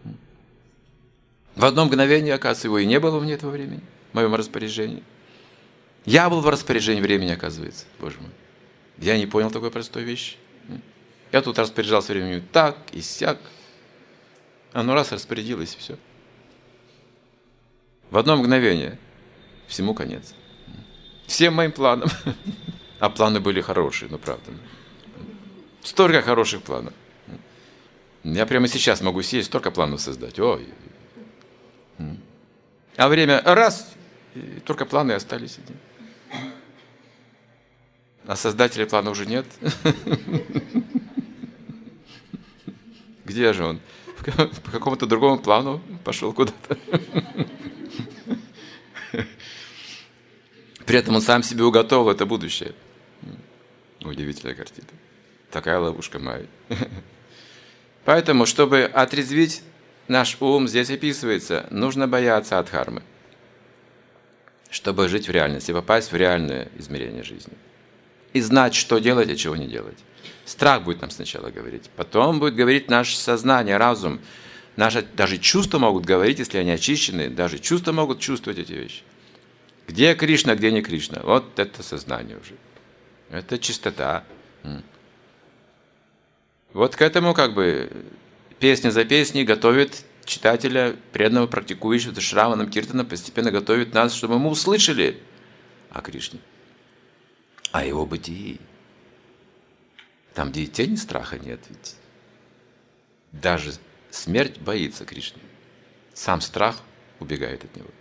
В одно мгновение, оказывается, его и не было у меня этого времени, в моем распоряжении. Я был в распоряжении времени, оказывается, Боже мой. Я не понял такой простой вещи. Я тут распоряжался временем так и сяк. Оно раз распорядилось, и все. В одно мгновение всему конец. Всем моим планам. А планы были хорошие, ну правда. Столько хороших планов. Я прямо сейчас могу сесть, столько планов создать. Ой. А время раз, и только планы остались. А создателя плана уже нет. Где же он? По какому-то другому плану пошел куда-то. При этом он сам себе уготовил это будущее. Удивительная картина. Такая ловушка Майи. Поэтому, чтобы отрезвить наш ум здесь описывается, нужно бояться адхармы, чтобы жить в реальности, попасть в реальное измерение жизни. И знать, что делать, а чего не делать. Страх будет нам сначала говорить, потом будет говорить наше сознание, разум. Наши, даже чувства могут говорить, если они очищены, даже чувства могут чувствовать эти вещи. Где Кришна, где не Кришна. Вот это сознание уже. Это чистота. Вот к этому как бы песня за песней готовит читателя, преданного, практикующего Шраванам Киртана, постепенно готовит нас, чтобы мы услышали о Кришне, о его бытии. Там, где и тени страха нет, ведь даже смерть боится Кришны. Сам страх убегает от него.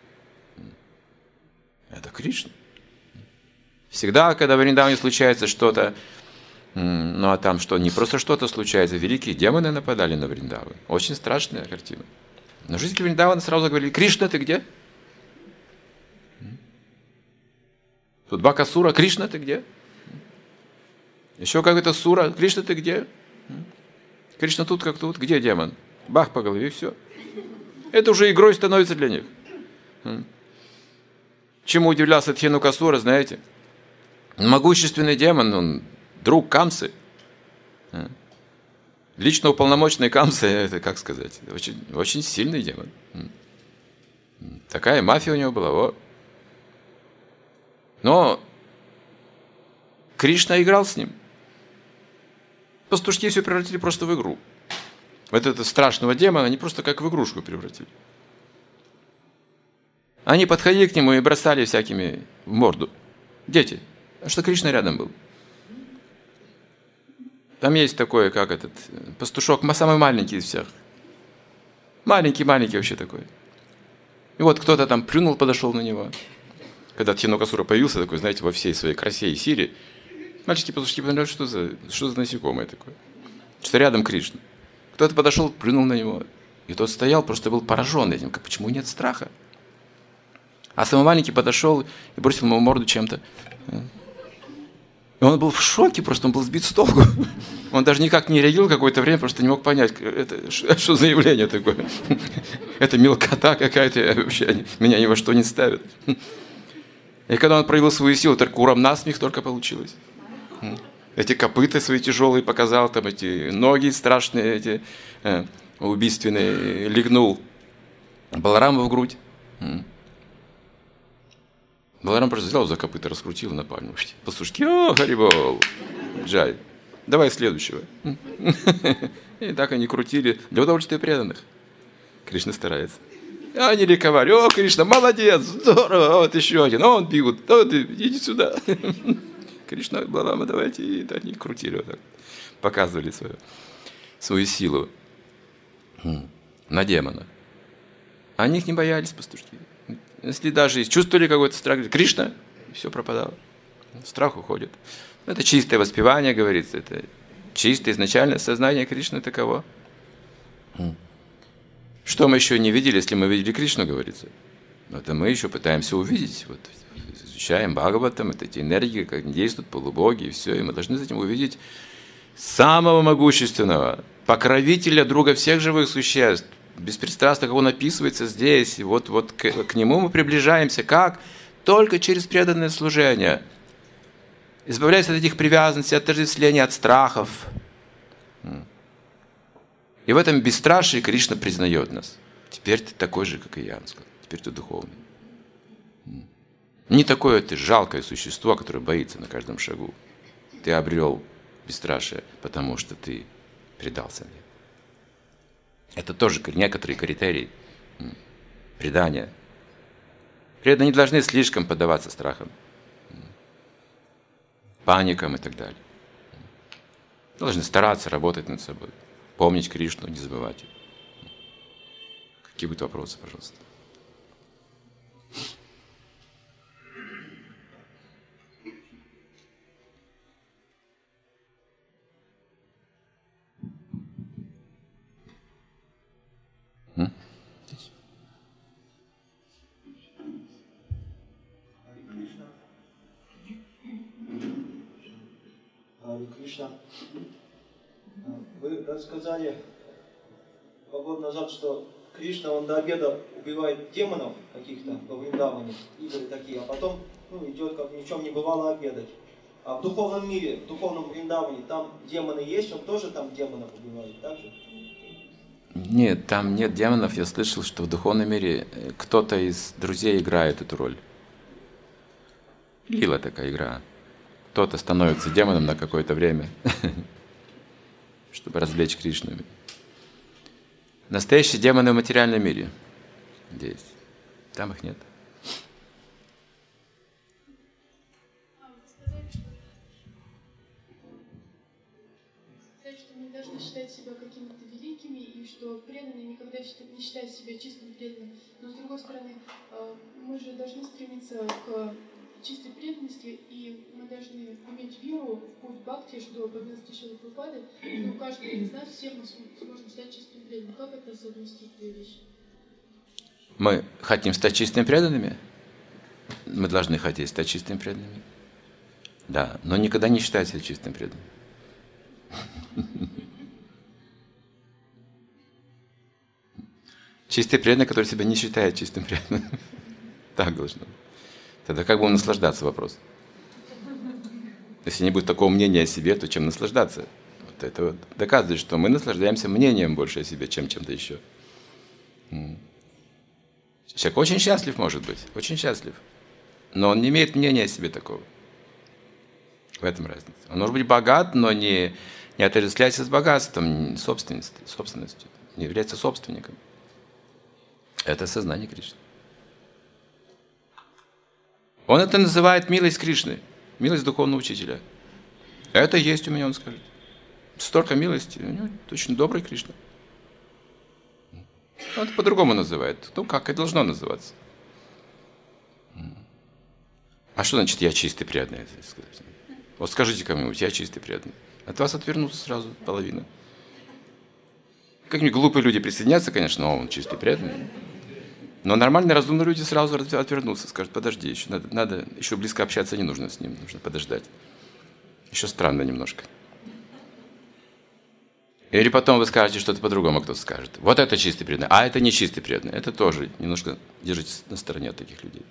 Это Кришна. Всегда, когда в Вриндаване случается что-то, ну а там что, не просто что-то случается, великие демоны нападали на Вриндаван. Очень страшная картина. Но жители Вриндавана сразу говорили: Кришна, ты где? Тут Бакасура: Кришна, ты где? Еще какая-то сура: Кришна, ты где? Кришна тут как тут, где демон? Бах по голове, и все. Это уже игрой становится для них. Чему удивлялся Дхенукасура, знаете? Могущественный демон, он друг Камсы. Лично уполномоченный Камсы, это как сказать, очень, очень сильный демон. Такая мафия у него была. О. Но Кришна играл с ним. Пастушки все превратили просто в игру. Вот этого страшного демона они просто как в игрушку превратили. Они подходили к нему и бросали всякими в морду. Дети. А что Кришна рядом был? Там есть такой, как этот, пастушок, самый маленький из всех. Маленький-маленький вообще такой. И вот кто-то там плюнул, подошел на него. Когда Дхенукасура появился, такой, знаете, во всей своей красе и силе, мальчики-пастушки поняли, что за, что за насекомое такое. Что рядом Кришна. Кто-то подошел, плюнул на него. И тот стоял, просто был поражен этим. Почему нет страха? А самый маленький подошел и бросил ему морду чем-то. И он был в шоке, просто он был сбит с толку. Он даже никак не реагировал какое-то время, просто не мог понять, это, что за явление такое. Это мелкота какая-то, вообще меня ни во что не ставит. И когда он проявил свою силу, только урам насмех только получилось. Эти копыта свои тяжелые показал, там эти ноги страшные, эти э, убийственные, легнул Баларама в грудь. Баларам просто взял за копыта, раскрутил на пальму. Пастушки: о, Харибол, Джай, давай следующего. И так они крутили для удовольствия преданных. Кришна старается. Они ликовали: о, Кришна, молодец, здорово, вот еще один, о, он бегут, вот, иди сюда. Кришна, Баларама, давайте, и они крутили вот так, показывали свою, свою силу на демона. Они их не боялись, пастушки. Если даже чувствовали какой-то страх, Кришна, все пропадало. Страх уходит. Это чистое воспевание, говорится. Это чистое изначальное сознание Кришны таково. Что мы еще не видели, если мы видели Кришну, говорится? Это мы еще пытаемся увидеть. Вот, изучаем Бхагаватам, это эти энергии, как они действуют, полубоги, и все. И мы должны с этим увидеть самого могущественного, покровителя, друга всех живых существ, беспристрастно, как он описывается здесь. И вот, вот к, к нему мы приближаемся. Как? Только через преданное служение. Избавляясь от этих привязанностей, от отождествления, от страхов. И в этом бесстрашии Кришна признает нас. Теперь ты такой же, как и я. Он сказал. Теперь ты духовный. Не такое ты жалкое существо, которое боится на каждом шагу. Ты обрел бесстрашие, потому что ты предался мне. Это тоже некоторые критерии предания. Преданные не должны слишком поддаваться страхам, паникам и так далее. Должны стараться работать над собой, помнить Кришну, не забывать его. Какие будут вопросы, пожалуйста? Кришна, вы рассказали два года назад, что Кришна, он до обеда убивает демонов каких-то во Вриндаване, игры такие, а потом ну, идет, как ни в чем не бывало, обедать. А в духовном мире, в духовном Вриндаване, там демоны есть, он тоже там демонов убивает, так же? Нет, там нет демонов. Я слышал, что в духовном мире кто-то из друзей играет эту роль. Лила такая игра. Кто-то становится демоном на какое-то время, чтобы развлечь Кришну. Настоящие демоны в материальном мире здесь. Там их нет. Сказать, что мы должны считать себя какими-то великими, и что преданные никогда не считают себя чистым преданным. Но с другой стороны, мы же должны стремиться к чистой преданности, и мы должны иметь веру в путь бхакти, что по милости Шрилы Прабхупады, ну, каждый из нас, всех мы сможем стать чистым преданным. Как это совместить, две вещи? Мы хотим стать чистыми преданными? Мы должны хотеть стать чистыми преданными. Да, но никогда не считать себя чистым преданным. Чистый преданный, который себя не считает чистым преданным. Так должно быть. Тогда как будем наслаждаться, вопрос? Если не будет такого мнения о себе, то чем наслаждаться? Вот это вот доказывает, что мы наслаждаемся мнением больше о себе, чем чем-то еще. Человек очень счастлив, может быть, очень счастлив. Но он не имеет мнения о себе такого. В этом разница. Он может быть богат, но не, не отождествляется с богатством, собственностью, собственностью, не является собственником. Это сознание Кришны. Он это называет милость Кришны, милость духовного учителя. Это есть у меня, он скажет. Столько милости, у него очень добрый Кришна. Он это по-другому называет. Ну, как и должно называться. А что значит я чистый преданный? Вот скажите кому-нибудь, я чистый преданный. От вас отвернутся сразу половина. Как-нибудь глупые люди присоединятся, конечно, но он чистый преданный. Но нормальные, разумные люди сразу отвернутся, скажут, подожди, еще надо, надо, еще близко общаться не нужно с ним, нужно подождать. Еще странно немножко. Или потом вы скажете что-то по-другому, кто-то скажет. Вот это чистый преданный, а это не чистый преданный. Это тоже немножко держитесь на стороне от таких людей.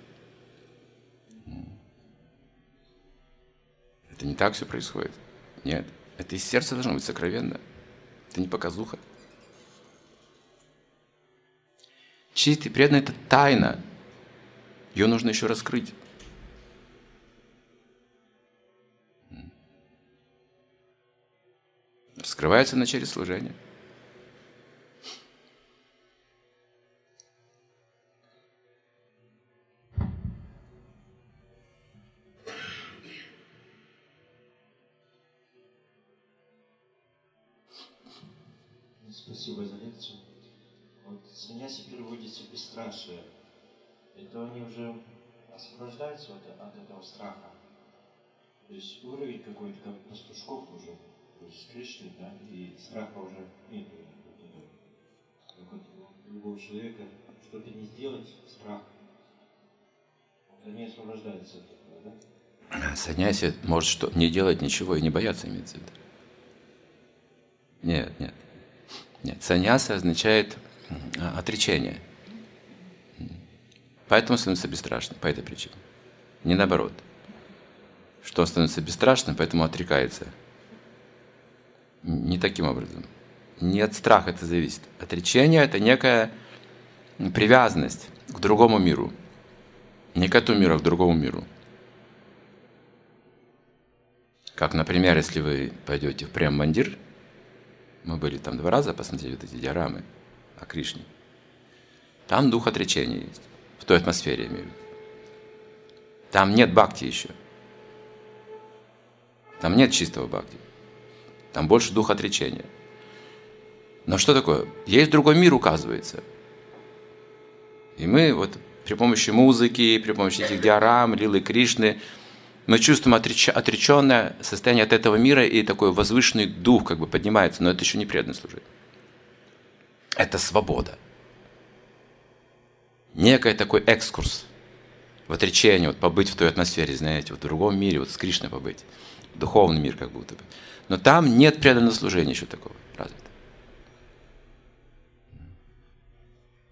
Это не так все происходит. Нет, это из сердца должно быть сокровенно. Это не показуха. Чистый преданный – это тайна. Ее нужно еще раскрыть. Раскрывается на через служение. Спасибо за лекцию. Вот саньяси переводится бесстрашие. Это они уже освобождаются от, от этого страха. То есть уровень какой-то, как пастушков уже, то есть Кришны, да, и страха уже нет. Как вот у любого человека что-то не сделать, страх. Вот они освобождаются от этого, да? Саньяси может что, не делать ничего и не бояться, имеется в виду. Нет, нет. Нет, саньяса означает отречение. Поэтому становится бесстрашным, по этой причине. Не наоборот. Что он становится бесстрашным, поэтому отрекается. Не таким образом. Не от страха это зависит. Отречение – это некая привязанность к другому миру. Не к этому миру, а к другому миру. Как, например, если вы пойдете в Прем-мандир, мы были там два раза, посмотрели вот эти диорамы о Кришне. Там дух отречения есть. В той атмосфере, я имею в виду. Там нет бхакти еще. Там нет чистого бхакти. Там больше дух отречения. Но что такое? Есть другой мир, указывается. И мы вот при помощи музыки, при помощи этих диорам, лилы Кришны, мы чувствуем отреч... отреченное состояние от этого мира, и такой возвышенный дух как бы поднимается, но это еще не преданное служение. Это свобода. Некий такой экскурс в отречении, вот побыть в той атмосфере, знаете, вот в другом мире, вот с Кришной побыть, духовный мир как будто бы. Но там нет преданного служения еще такого, разве?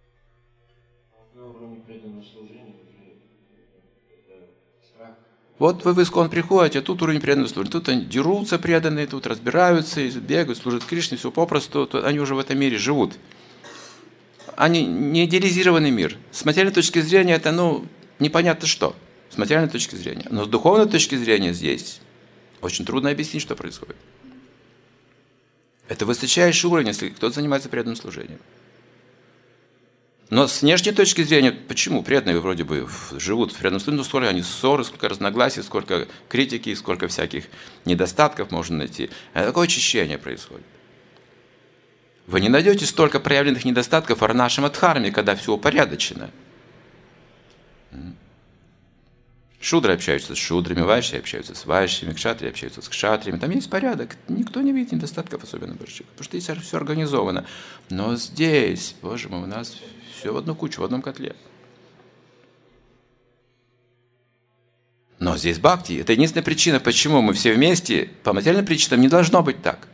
Вот вы в Искон приходите, а тут уровень преданного служения. Тут они дерутся преданные, тут разбираются, бегают, служат Кришне, все попросту. Они уже в этом мире живут. Они не идеализированный мир. С материальной точки зрения это, ну, непонятно что. С материальной точки зрения. Но с духовной точки зрения здесь очень трудно объяснить, что происходит. Это высочайший уровень, если кто-то занимается преданным служением. Но с внешней точки зрения, почему преданные вроде бы живут в преданном служении, но сколько они ссоры, сколько разногласий, сколько критики, сколько всяких недостатков можно найти. А такое очищение происходит. Вы не найдете столько проявленных недостатков в Варнашрама Дхарме, когда все упорядочено. Шудры общаются с шудрами, вайши общаются с вайшами, кшатри общаются с кшатриями. Там есть порядок. Никто не видит недостатков, особенно больших. Потому что здесь все организовано. Но здесь, боже мой, у нас все в одну кучу, в одном котле. Но здесь бхакти. Это единственная причина, почему мы все вместе. По материальным причинам не должно быть так.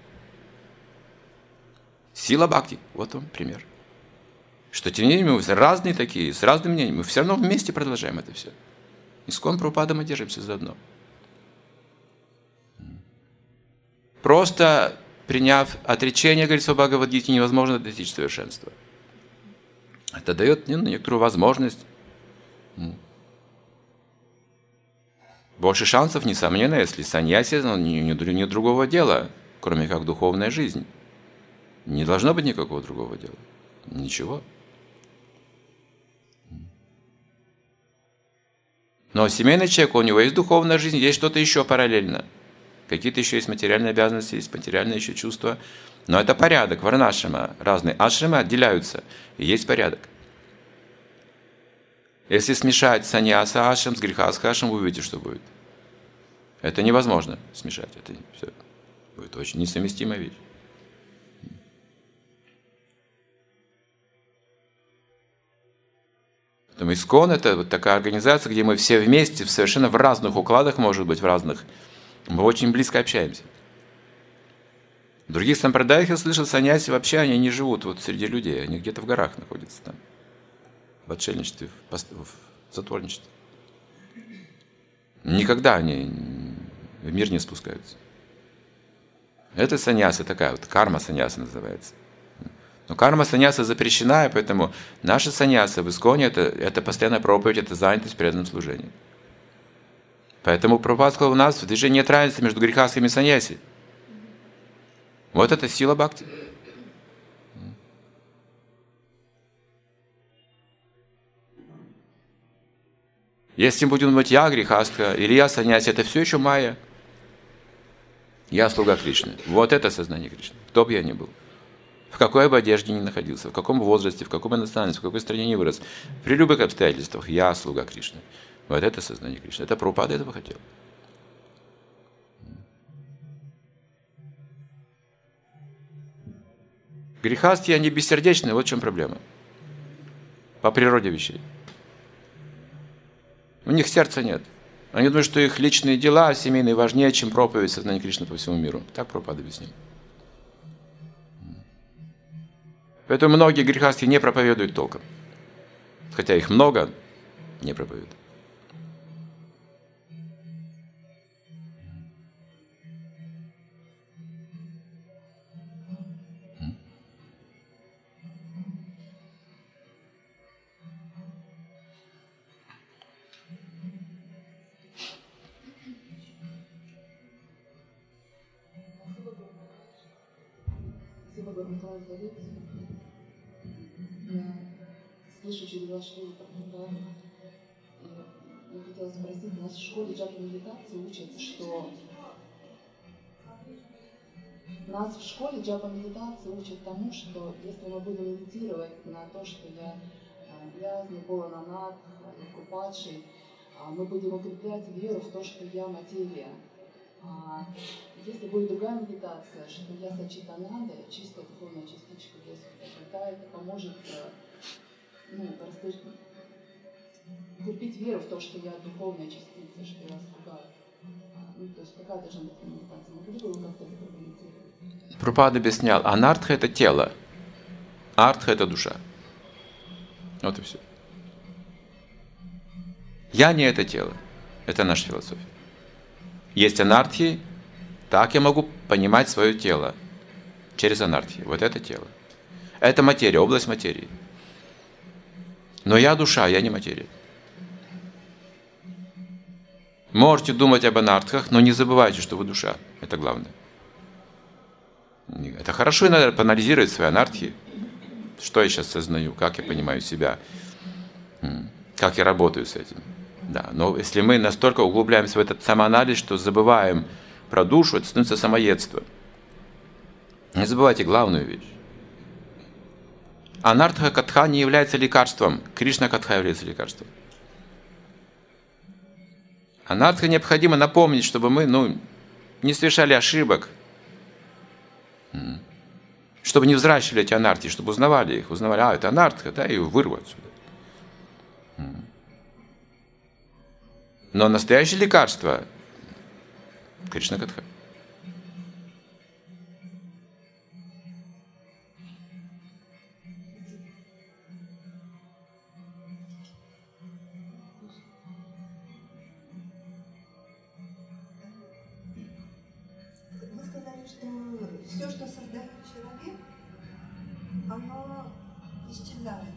Сила бхакти. Вот вам пример. Что тем не менее мы разные такие, с разными мнениями. Мы все равно вместе продолжаем это все. Искон Прабхупада мы держимся заодно. Просто приняв отречение, говорится в Бхагавад-гите, невозможно достичь совершенства. Это дает ну, некоторую возможность. Больше шансов, несомненно, если саньяси, ну, нет, нет другого дела, кроме как духовная жизнь. Не должно быть никакого другого дела. Ничего. Но семейный человек, у него есть духовная жизнь, есть что-то еще параллельно. Какие-то еще есть материальные обязанности, есть материальные еще чувства. Но это порядок. Варнашрама разные ашрамы отделяются. И есть порядок. Если смешать саньяса ашрам с грихастха ашрам, вы увидите, что будет. Это невозможно смешать. Это все будет очень несовместимая вещь. Поэтому Искон – это вот такая организация, где мы все вместе, совершенно в разных укладах, может быть, в разных, мы очень близко общаемся. В других сампрадаях, я слышал, саньяси вообще они не живут вот среди людей, они где-то в горах находятся там, в отшельничестве, в затворничестве. Никогда они в мир не спускаются. Это саньяса такая, вот карма саньяса называется. Но карма саньяса запрещена, и поэтому наша саньяса в Исконе это, это постоянная проповедь, это занятость в преданном служении. Поэтому Прабхупада сказал, у нас в движении нет разницы между грехастхами и саньяси. Вот это сила бхакти. Если мы будем думать, я грехастха или я саньяси, это все еще майя. Я слуга Кришны. Вот это сознание Кришны. Кто бы я ни был. В какой бы одежде ни находился, в каком возрасте, в какой бы национальности, в какой стране ни вырос, при любых обстоятельствах я слуга Кришны. Вот это сознание Кришны. Это Прабхупада этого хотел. Грехастхи, они бессердечные, вот в чем проблема. По природе вещей. У них сердца нет. Они думают, что их личные дела семейные важнее, чем проповедь сознания Кришны по всему миру. Так Прабхупада объяснил. Поэтому многие грехастхи не проповедуют толком. Хотя их много, не проповедуют. Слышу через вашу программу. Я хотела спросить, у нас в школе джапа медитации учат, что нас в школе джапа медитации учат тому, что если мы будем медитировать на то, что я грязный, полонанат, купадший, мы будем укреплять веру в то, что я материя. Если будет другая медитация, что я сачитананда, чистая духовная частичка Господа, тогда это поможет ну, купить веру в то, что я духовная частица, что я слуга. Ну, то есть какая должна быть медитация? Могли бы вы как-то это прокомментировать? Прабхупада объяснял, анартха – это тело, артха – это душа. Вот и все. Я не это тело. Это наша философия. Есть анартхи, так я могу понимать свое тело. Через анартхи. Вот это тело. Это материя, область материи. Но я душа, я не материя. Можете думать об анартхах, но не забывайте, что вы душа. Это главное. Это хорошо иногда поанализировать свои анартхи. Что я сейчас сознаю, как я понимаю себя, как я работаю с этим. Да, но если мы настолько углубляемся в этот самоанализ, что забываем про душу, это становится самоедство. Не забывайте главную вещь. Анартха катха не является лекарством. Кришна катха является лекарством. Анартха необходимо напомнить, чтобы мы ну, не совершали ошибок, чтобы не взращивали эти анартхи, чтобы узнавали их, узнавали, а, это анартха, да, и вырву отсюда. Но настоящее лекарство – Кришна катха. Вы сказали, что все, что создает человек, оно исчезает,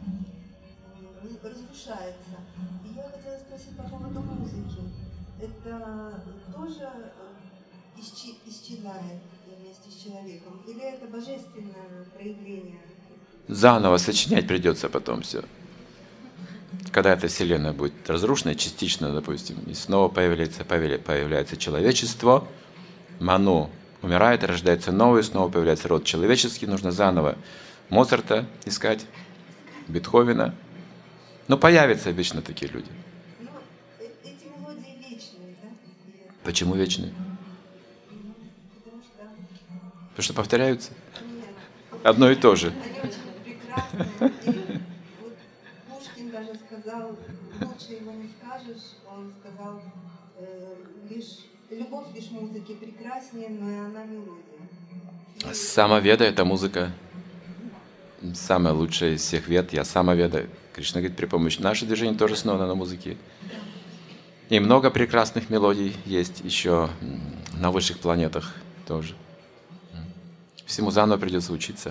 разрушается. И я хотела спросить по поводу музыки. Это тоже исчи- исчезает вместе с человеком? Или это божественное проявление? Заново сочинять придется потом все. Когда эта вселенная будет разрушена, частично, допустим, и снова появляется, появляется человечество, Ману умирает, рождается новый, снова появляется род человеческий, нужно заново Моцарта искать, Бетховена. Но появятся вечно такие люди. Ну, эти мелодии вечные, да? Почему вечные? Потому что... Потому что повторяются. Нет. Одно и то же. Они очень прекрасные. И вот Пушкин даже сказал, лучше его не скажешь, он сказал, э, лишь любовь лишь музыки прекраснее, но и она мелодия. Самоведа – это музыка. Самая лучшая из всех вед. Я самоведа. Кришна говорит, при помощи нашего движения тоже основано на музыке. И много прекрасных мелодий есть еще на высших планетах тоже. Всему заново придется учиться.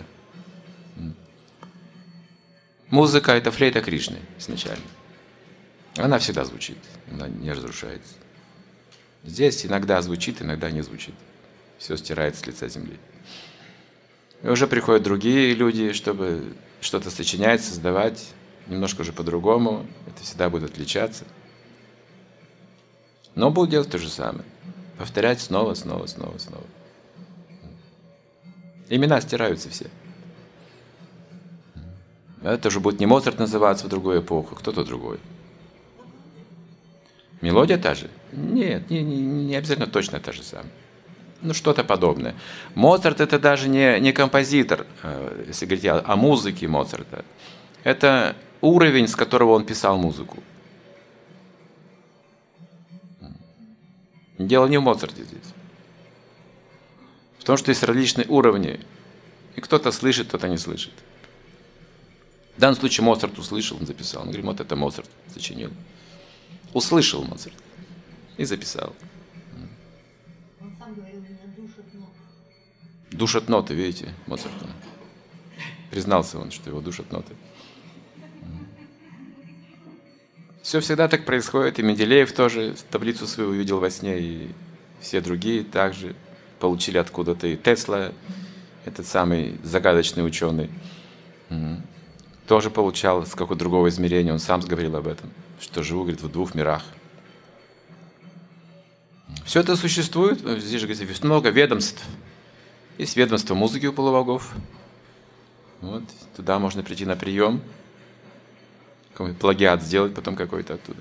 Музыка – это флейта Кришны изначально. Она всегда звучит, она не разрушается. Здесь иногда звучит, иногда не звучит. Все стирается с лица земли. И уже приходят другие люди, чтобы что-то сочинять, создавать, немножко уже по-другому. Это всегда будет отличаться. Но будут делать то же самое. Повторять снова, снова, снова, снова. Имена стираются все. Это уже будет не Моцарт называться в другую эпоху, кто-то другой. Мелодия та же? Нет, не, не, не обязательно точно та же самая. Ну, что-то подобное. Моцарт – это даже не, не композитор, если говорить о, о музыке Моцарта. Это уровень, с которого он писал музыку. Дело не в Моцарте здесь. В том, что есть различные уровни. И кто-то слышит, кто-то не слышит. В данном случае Моцарт услышал, он записал. Он говорит, вот это Моцарт сочинил. Услышал Моцарт и записал. Он сам говорил, меня душат ноты. Душат ноты, видите, Моцарт. Признался он, что его душат ноты. Все всегда так происходит. И Менделеев тоже таблицу свою увидел во сне, и все другие также получили откуда-то. И Тесла, этот самый загадочный ученый, тоже получал с какого-то другого измерения. Он сам говорил об этом, что живу, говорит, в двух мирах. Все это существует. Здесь же, говорит, много ведомств. Есть ведомство музыки у полубогов. Вот, туда можно прийти на прием, какой-нибудь плагиат сделать, потом какой-то оттуда.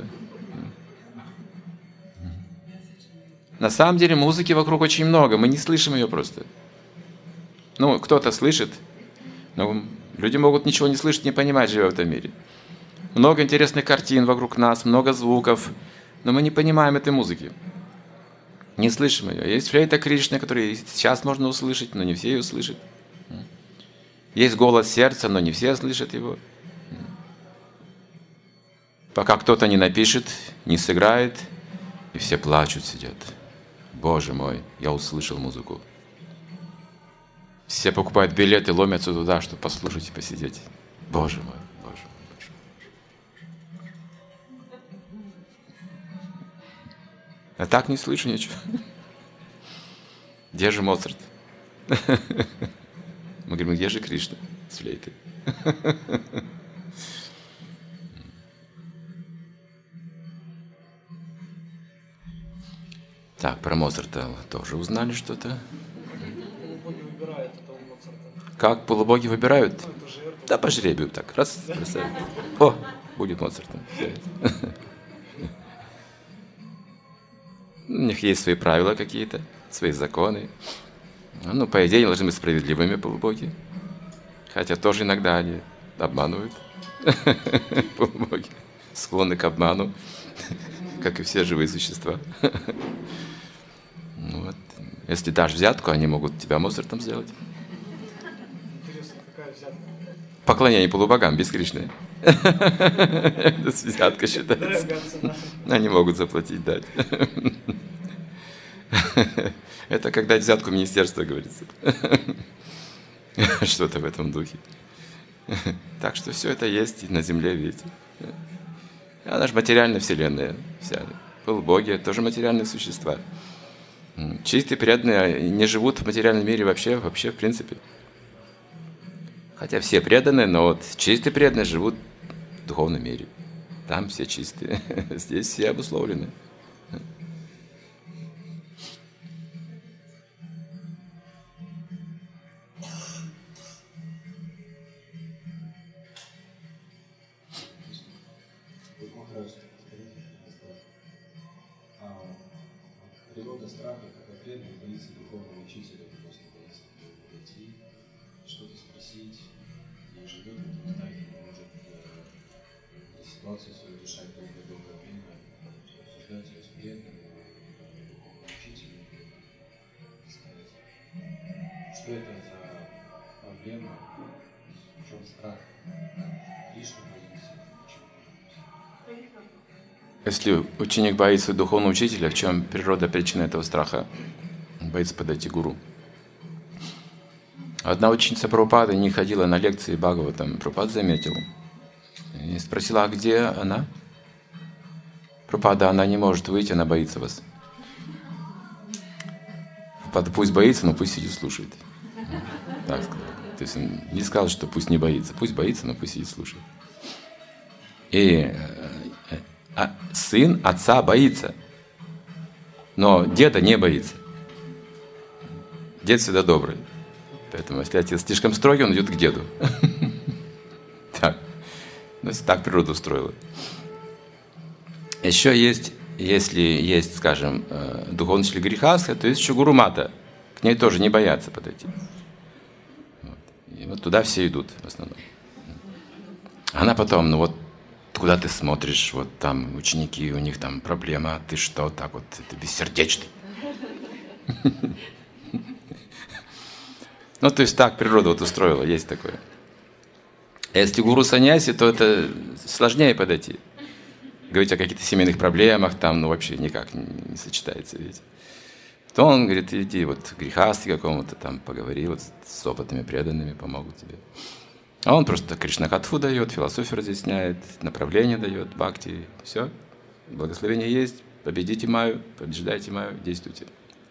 На самом деле музыки вокруг очень много, мы не слышим ее просто. Ну, кто-то слышит, но люди могут ничего не слышать, не понимать, живя в этом мире. Много интересных картин вокруг нас, много звуков, но мы не понимаем этой музыки. Не слышим ее. Есть флейта Кришны, которую сейчас можно услышать, но не все ее слышат. Есть голос сердца, но не все слышат его. Пока кто-то не напишет, не сыграет, И все плачут, сидят. Боже мой, я услышал музыку. Все покупают билеты, ломятся туда, чтобы послушать и посидеть. Боже мой, Боже мой, Боже мой. А так не слышу ничего. Где же Моцарт? Мы говорим, где же Кришна с флейтой? Так, про Моцарта тоже узнали что-то? Полубоги выбирают этого Моцарта. Как полубоги выбирают? Ну, это жертва. Да по жребию так, раз, бросают. О, будет Моцартом. У них есть свои правила какие-то, свои законы. Ну, по идее, должны быть справедливыми полубоги. Хотя тоже иногда они обманывают. Полубоги склонны к обману, как и все живые существа. Вот. Если дашь взятку, они могут тебя Моцартом сделать. Интересно, какая взятка? Поклонение полубогам без Кришны. Это взятка считается. Дорогая цена. Они могут заплатить, дать. Это когда взятку министерства говорится. Что-то в этом духе. Так что все это есть и на земле, видите. Она же материальная вселенная вся. Полубоги тоже материальные существа. Чистые преданные не живут в материальном мире вообще, вообще в принципе. Хотя все преданные, но вот чистые преданные живут в духовном мире. Там все чистые, здесь все обусловлены. Природа страха, когда преданный боится духовного учителя, просто боится подойти, что-то спросить, и живет в этом страхе, не может э, ситуацию свою решать долгое-долгое время, обсуждать ее с преданным, духовным учителем, сказать, что это за проблема, в чем страх, Кришна боится, почему боится. Если ученик боится духовного учителя, в чем природа, причина этого страха? Он боится подойти к гуру. Одна ученица Прабхупады не ходила на лекции Бхагаватам. Прабхупада заметил. И спросила, а где она? Прабхупада, она не может выйти, она боится вас. Прабхупада, пусть боится, но пусть сидит слушает. Так сказал. То есть он не сказал, что пусть не боится. Пусть боится, но пусть сидит слушает. И А сын отца боится, но деда не боится. Дед всегда добрый. Поэтому, если отец слишком строгий, он идет к деду. Так. Ну, так природа устроила. Еще есть, если есть, скажем, духовный учитель грехастха, то есть еще гуру мата. К ней тоже не боятся подойти. Вот. И вот туда все идут в основном. Она потом, ну вот, куда ты смотришь, вот там ученики, у них там проблема, ты что, так вот, ты бессердечный. Ну, то есть так природа вот устроила, есть такое. А если гуру саньяси, то это сложнее подойти. Говорить о каких-то семейных проблемах, там, ну, вообще никак не, не сочетается, видите. То он говорит, иди вот к грехастхе какому-то там, поговори вот с опытными преданными, помогут тебе. А он просто Кришна-катху дает, философию разъясняет, направление дает, бхакти, все. Благословение есть, победите Майю, побеждайте Майю, действуйте.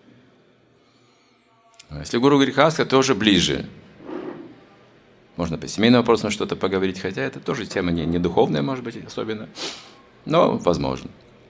Если гуру грехастха, тоже ближе. Можно по семейным вопросам что-то поговорить, хотя это тоже тема не, не духовная, может быть, особенно, но возможно.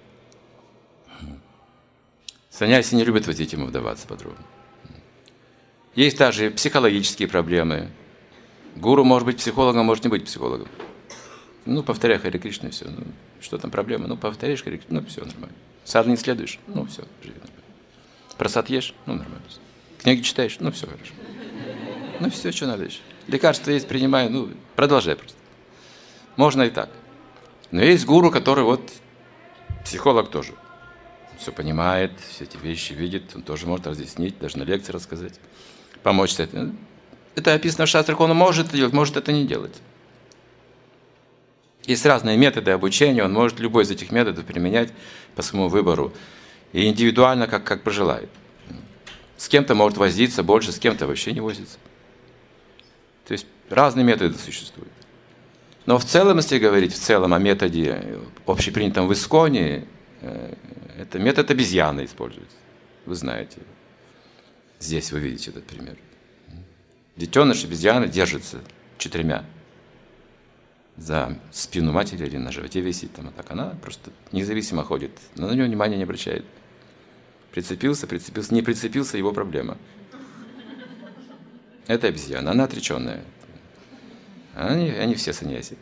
Саньяси не любят в эти темы вдаваться подробно. Есть даже психологические проблемы. Гуру может быть психологом, может не быть психологом. Ну, повторяй Харе Кришна, и все. Ну, что там проблема? Ну, повторяешь Харе Кришна, ну, все нормально. Саду не следуешь, ну, все, живи нормально. Просад ешь, ну, нормально. Книги читаешь, ну, все хорошо. Ну, все, что надо еще. Лекарства есть, принимай, ну, продолжай просто. Можно и так. Но есть гуру, который вот психолог тоже. Все понимает, все эти вещи видит, он тоже может разъяснить, даже на лекции рассказать, помочь с этим. Это описано в шастрах, он может это делать, может это не делать. Есть разные методы обучения, он может любой из этих методов применять по своему выбору. И индивидуально, как, как пожелает. С кем-то может возиться больше, с кем-то вообще не возится. То есть разные методы существуют. Но в целом, если говорить в целом о методе, общепринятом в Исконе, это метод обезьяны используется. Вы знаете. Здесь вы видите этот пример. Детеныш обезьяны держится четырьмя за спину матери или на животе висит. Там, так она просто независимо ходит, но на нее внимания не обращает. Прицепился, прицепился, не прицепился, его проблема. Это обезьяна, она отреченная. Они, они все саньяси.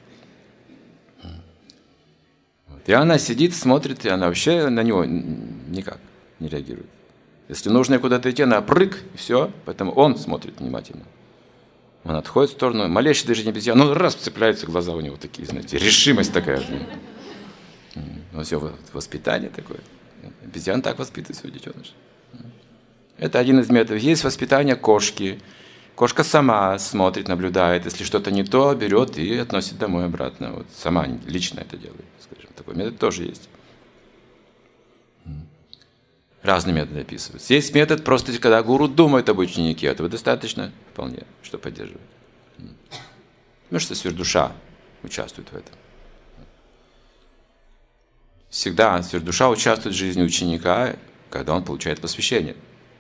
И она сидит, смотрит, и она вообще на него никак не реагирует. Если нужно куда-то идти, она прыг, и все. Поэтому он смотрит внимательно. Он отходит в сторону, малейшее движение обезьяны, ну раз цепляются глаза у него такие, знаете, решимость такая. Ну все, воспитание такое. Обезьяна так воспитывает свою детеныш. Это один из методов. Есть воспитание кошки. Кошка сама смотрит, наблюдает. Если что-то не то, берет и относит домой обратно. Вот сама лично это делает. Скажем. Такой метод тоже есть. Разные методы описываются. Есть метод, просто когда гуру думает об ученике. Этого достаточно вполне, что поддерживает. Потому что сверхдуша участвует в этом. Всегда сверхдуша участвует в жизни ученика, когда он получает посвящение.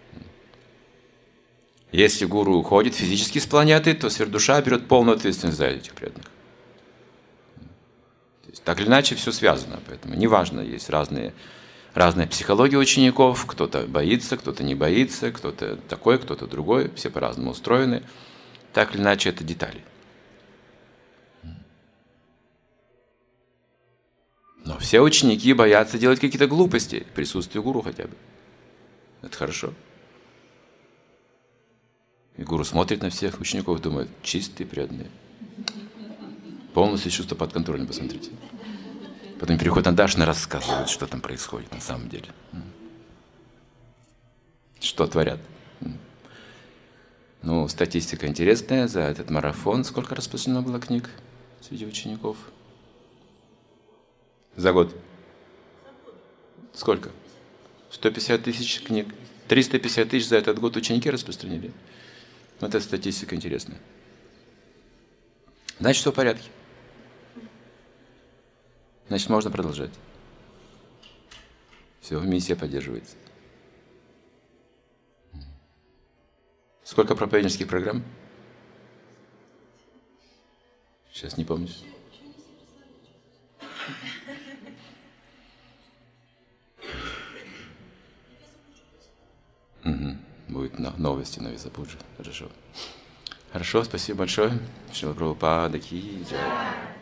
Если гуру уходит физически с планеты, то сверхдуша берет полную ответственность за этих преданных. То есть, так или иначе все связано, поэтому неважно, есть разные, разная психология учеников, кто-то боится, кто-то не боится, кто-то такой, кто-то другой, все по-разному устроены. Так или иначе это детали. Но все ученики боятся делать какие-то глупости в присутствии гуру хотя бы. Это хорошо. И гуру смотрит на всех учеников, думает, чистые, преданные. Полностью чувство под контролем, посмотрите. Потом переходит на Дашна, рассказывает, что там происходит на самом деле. Что творят. Ну, статистика интересная за этот марафон. Сколько распространено было книг среди учеников? За год? Сколько? сто пятьдесят тысяч книг. триста пятьдесят тысяч за этот год ученики распространили. Вот эта статистика интересная. Значит, все в порядке. Значит, можно продолжать. Все, миссия поддерживается. Сколько проповеднических программ? Сейчас не помнишь. Угу. Будет новости на Весапуджи. Хорошо. Хорошо, спасибо большое. Шрила Прабхупада ки джай.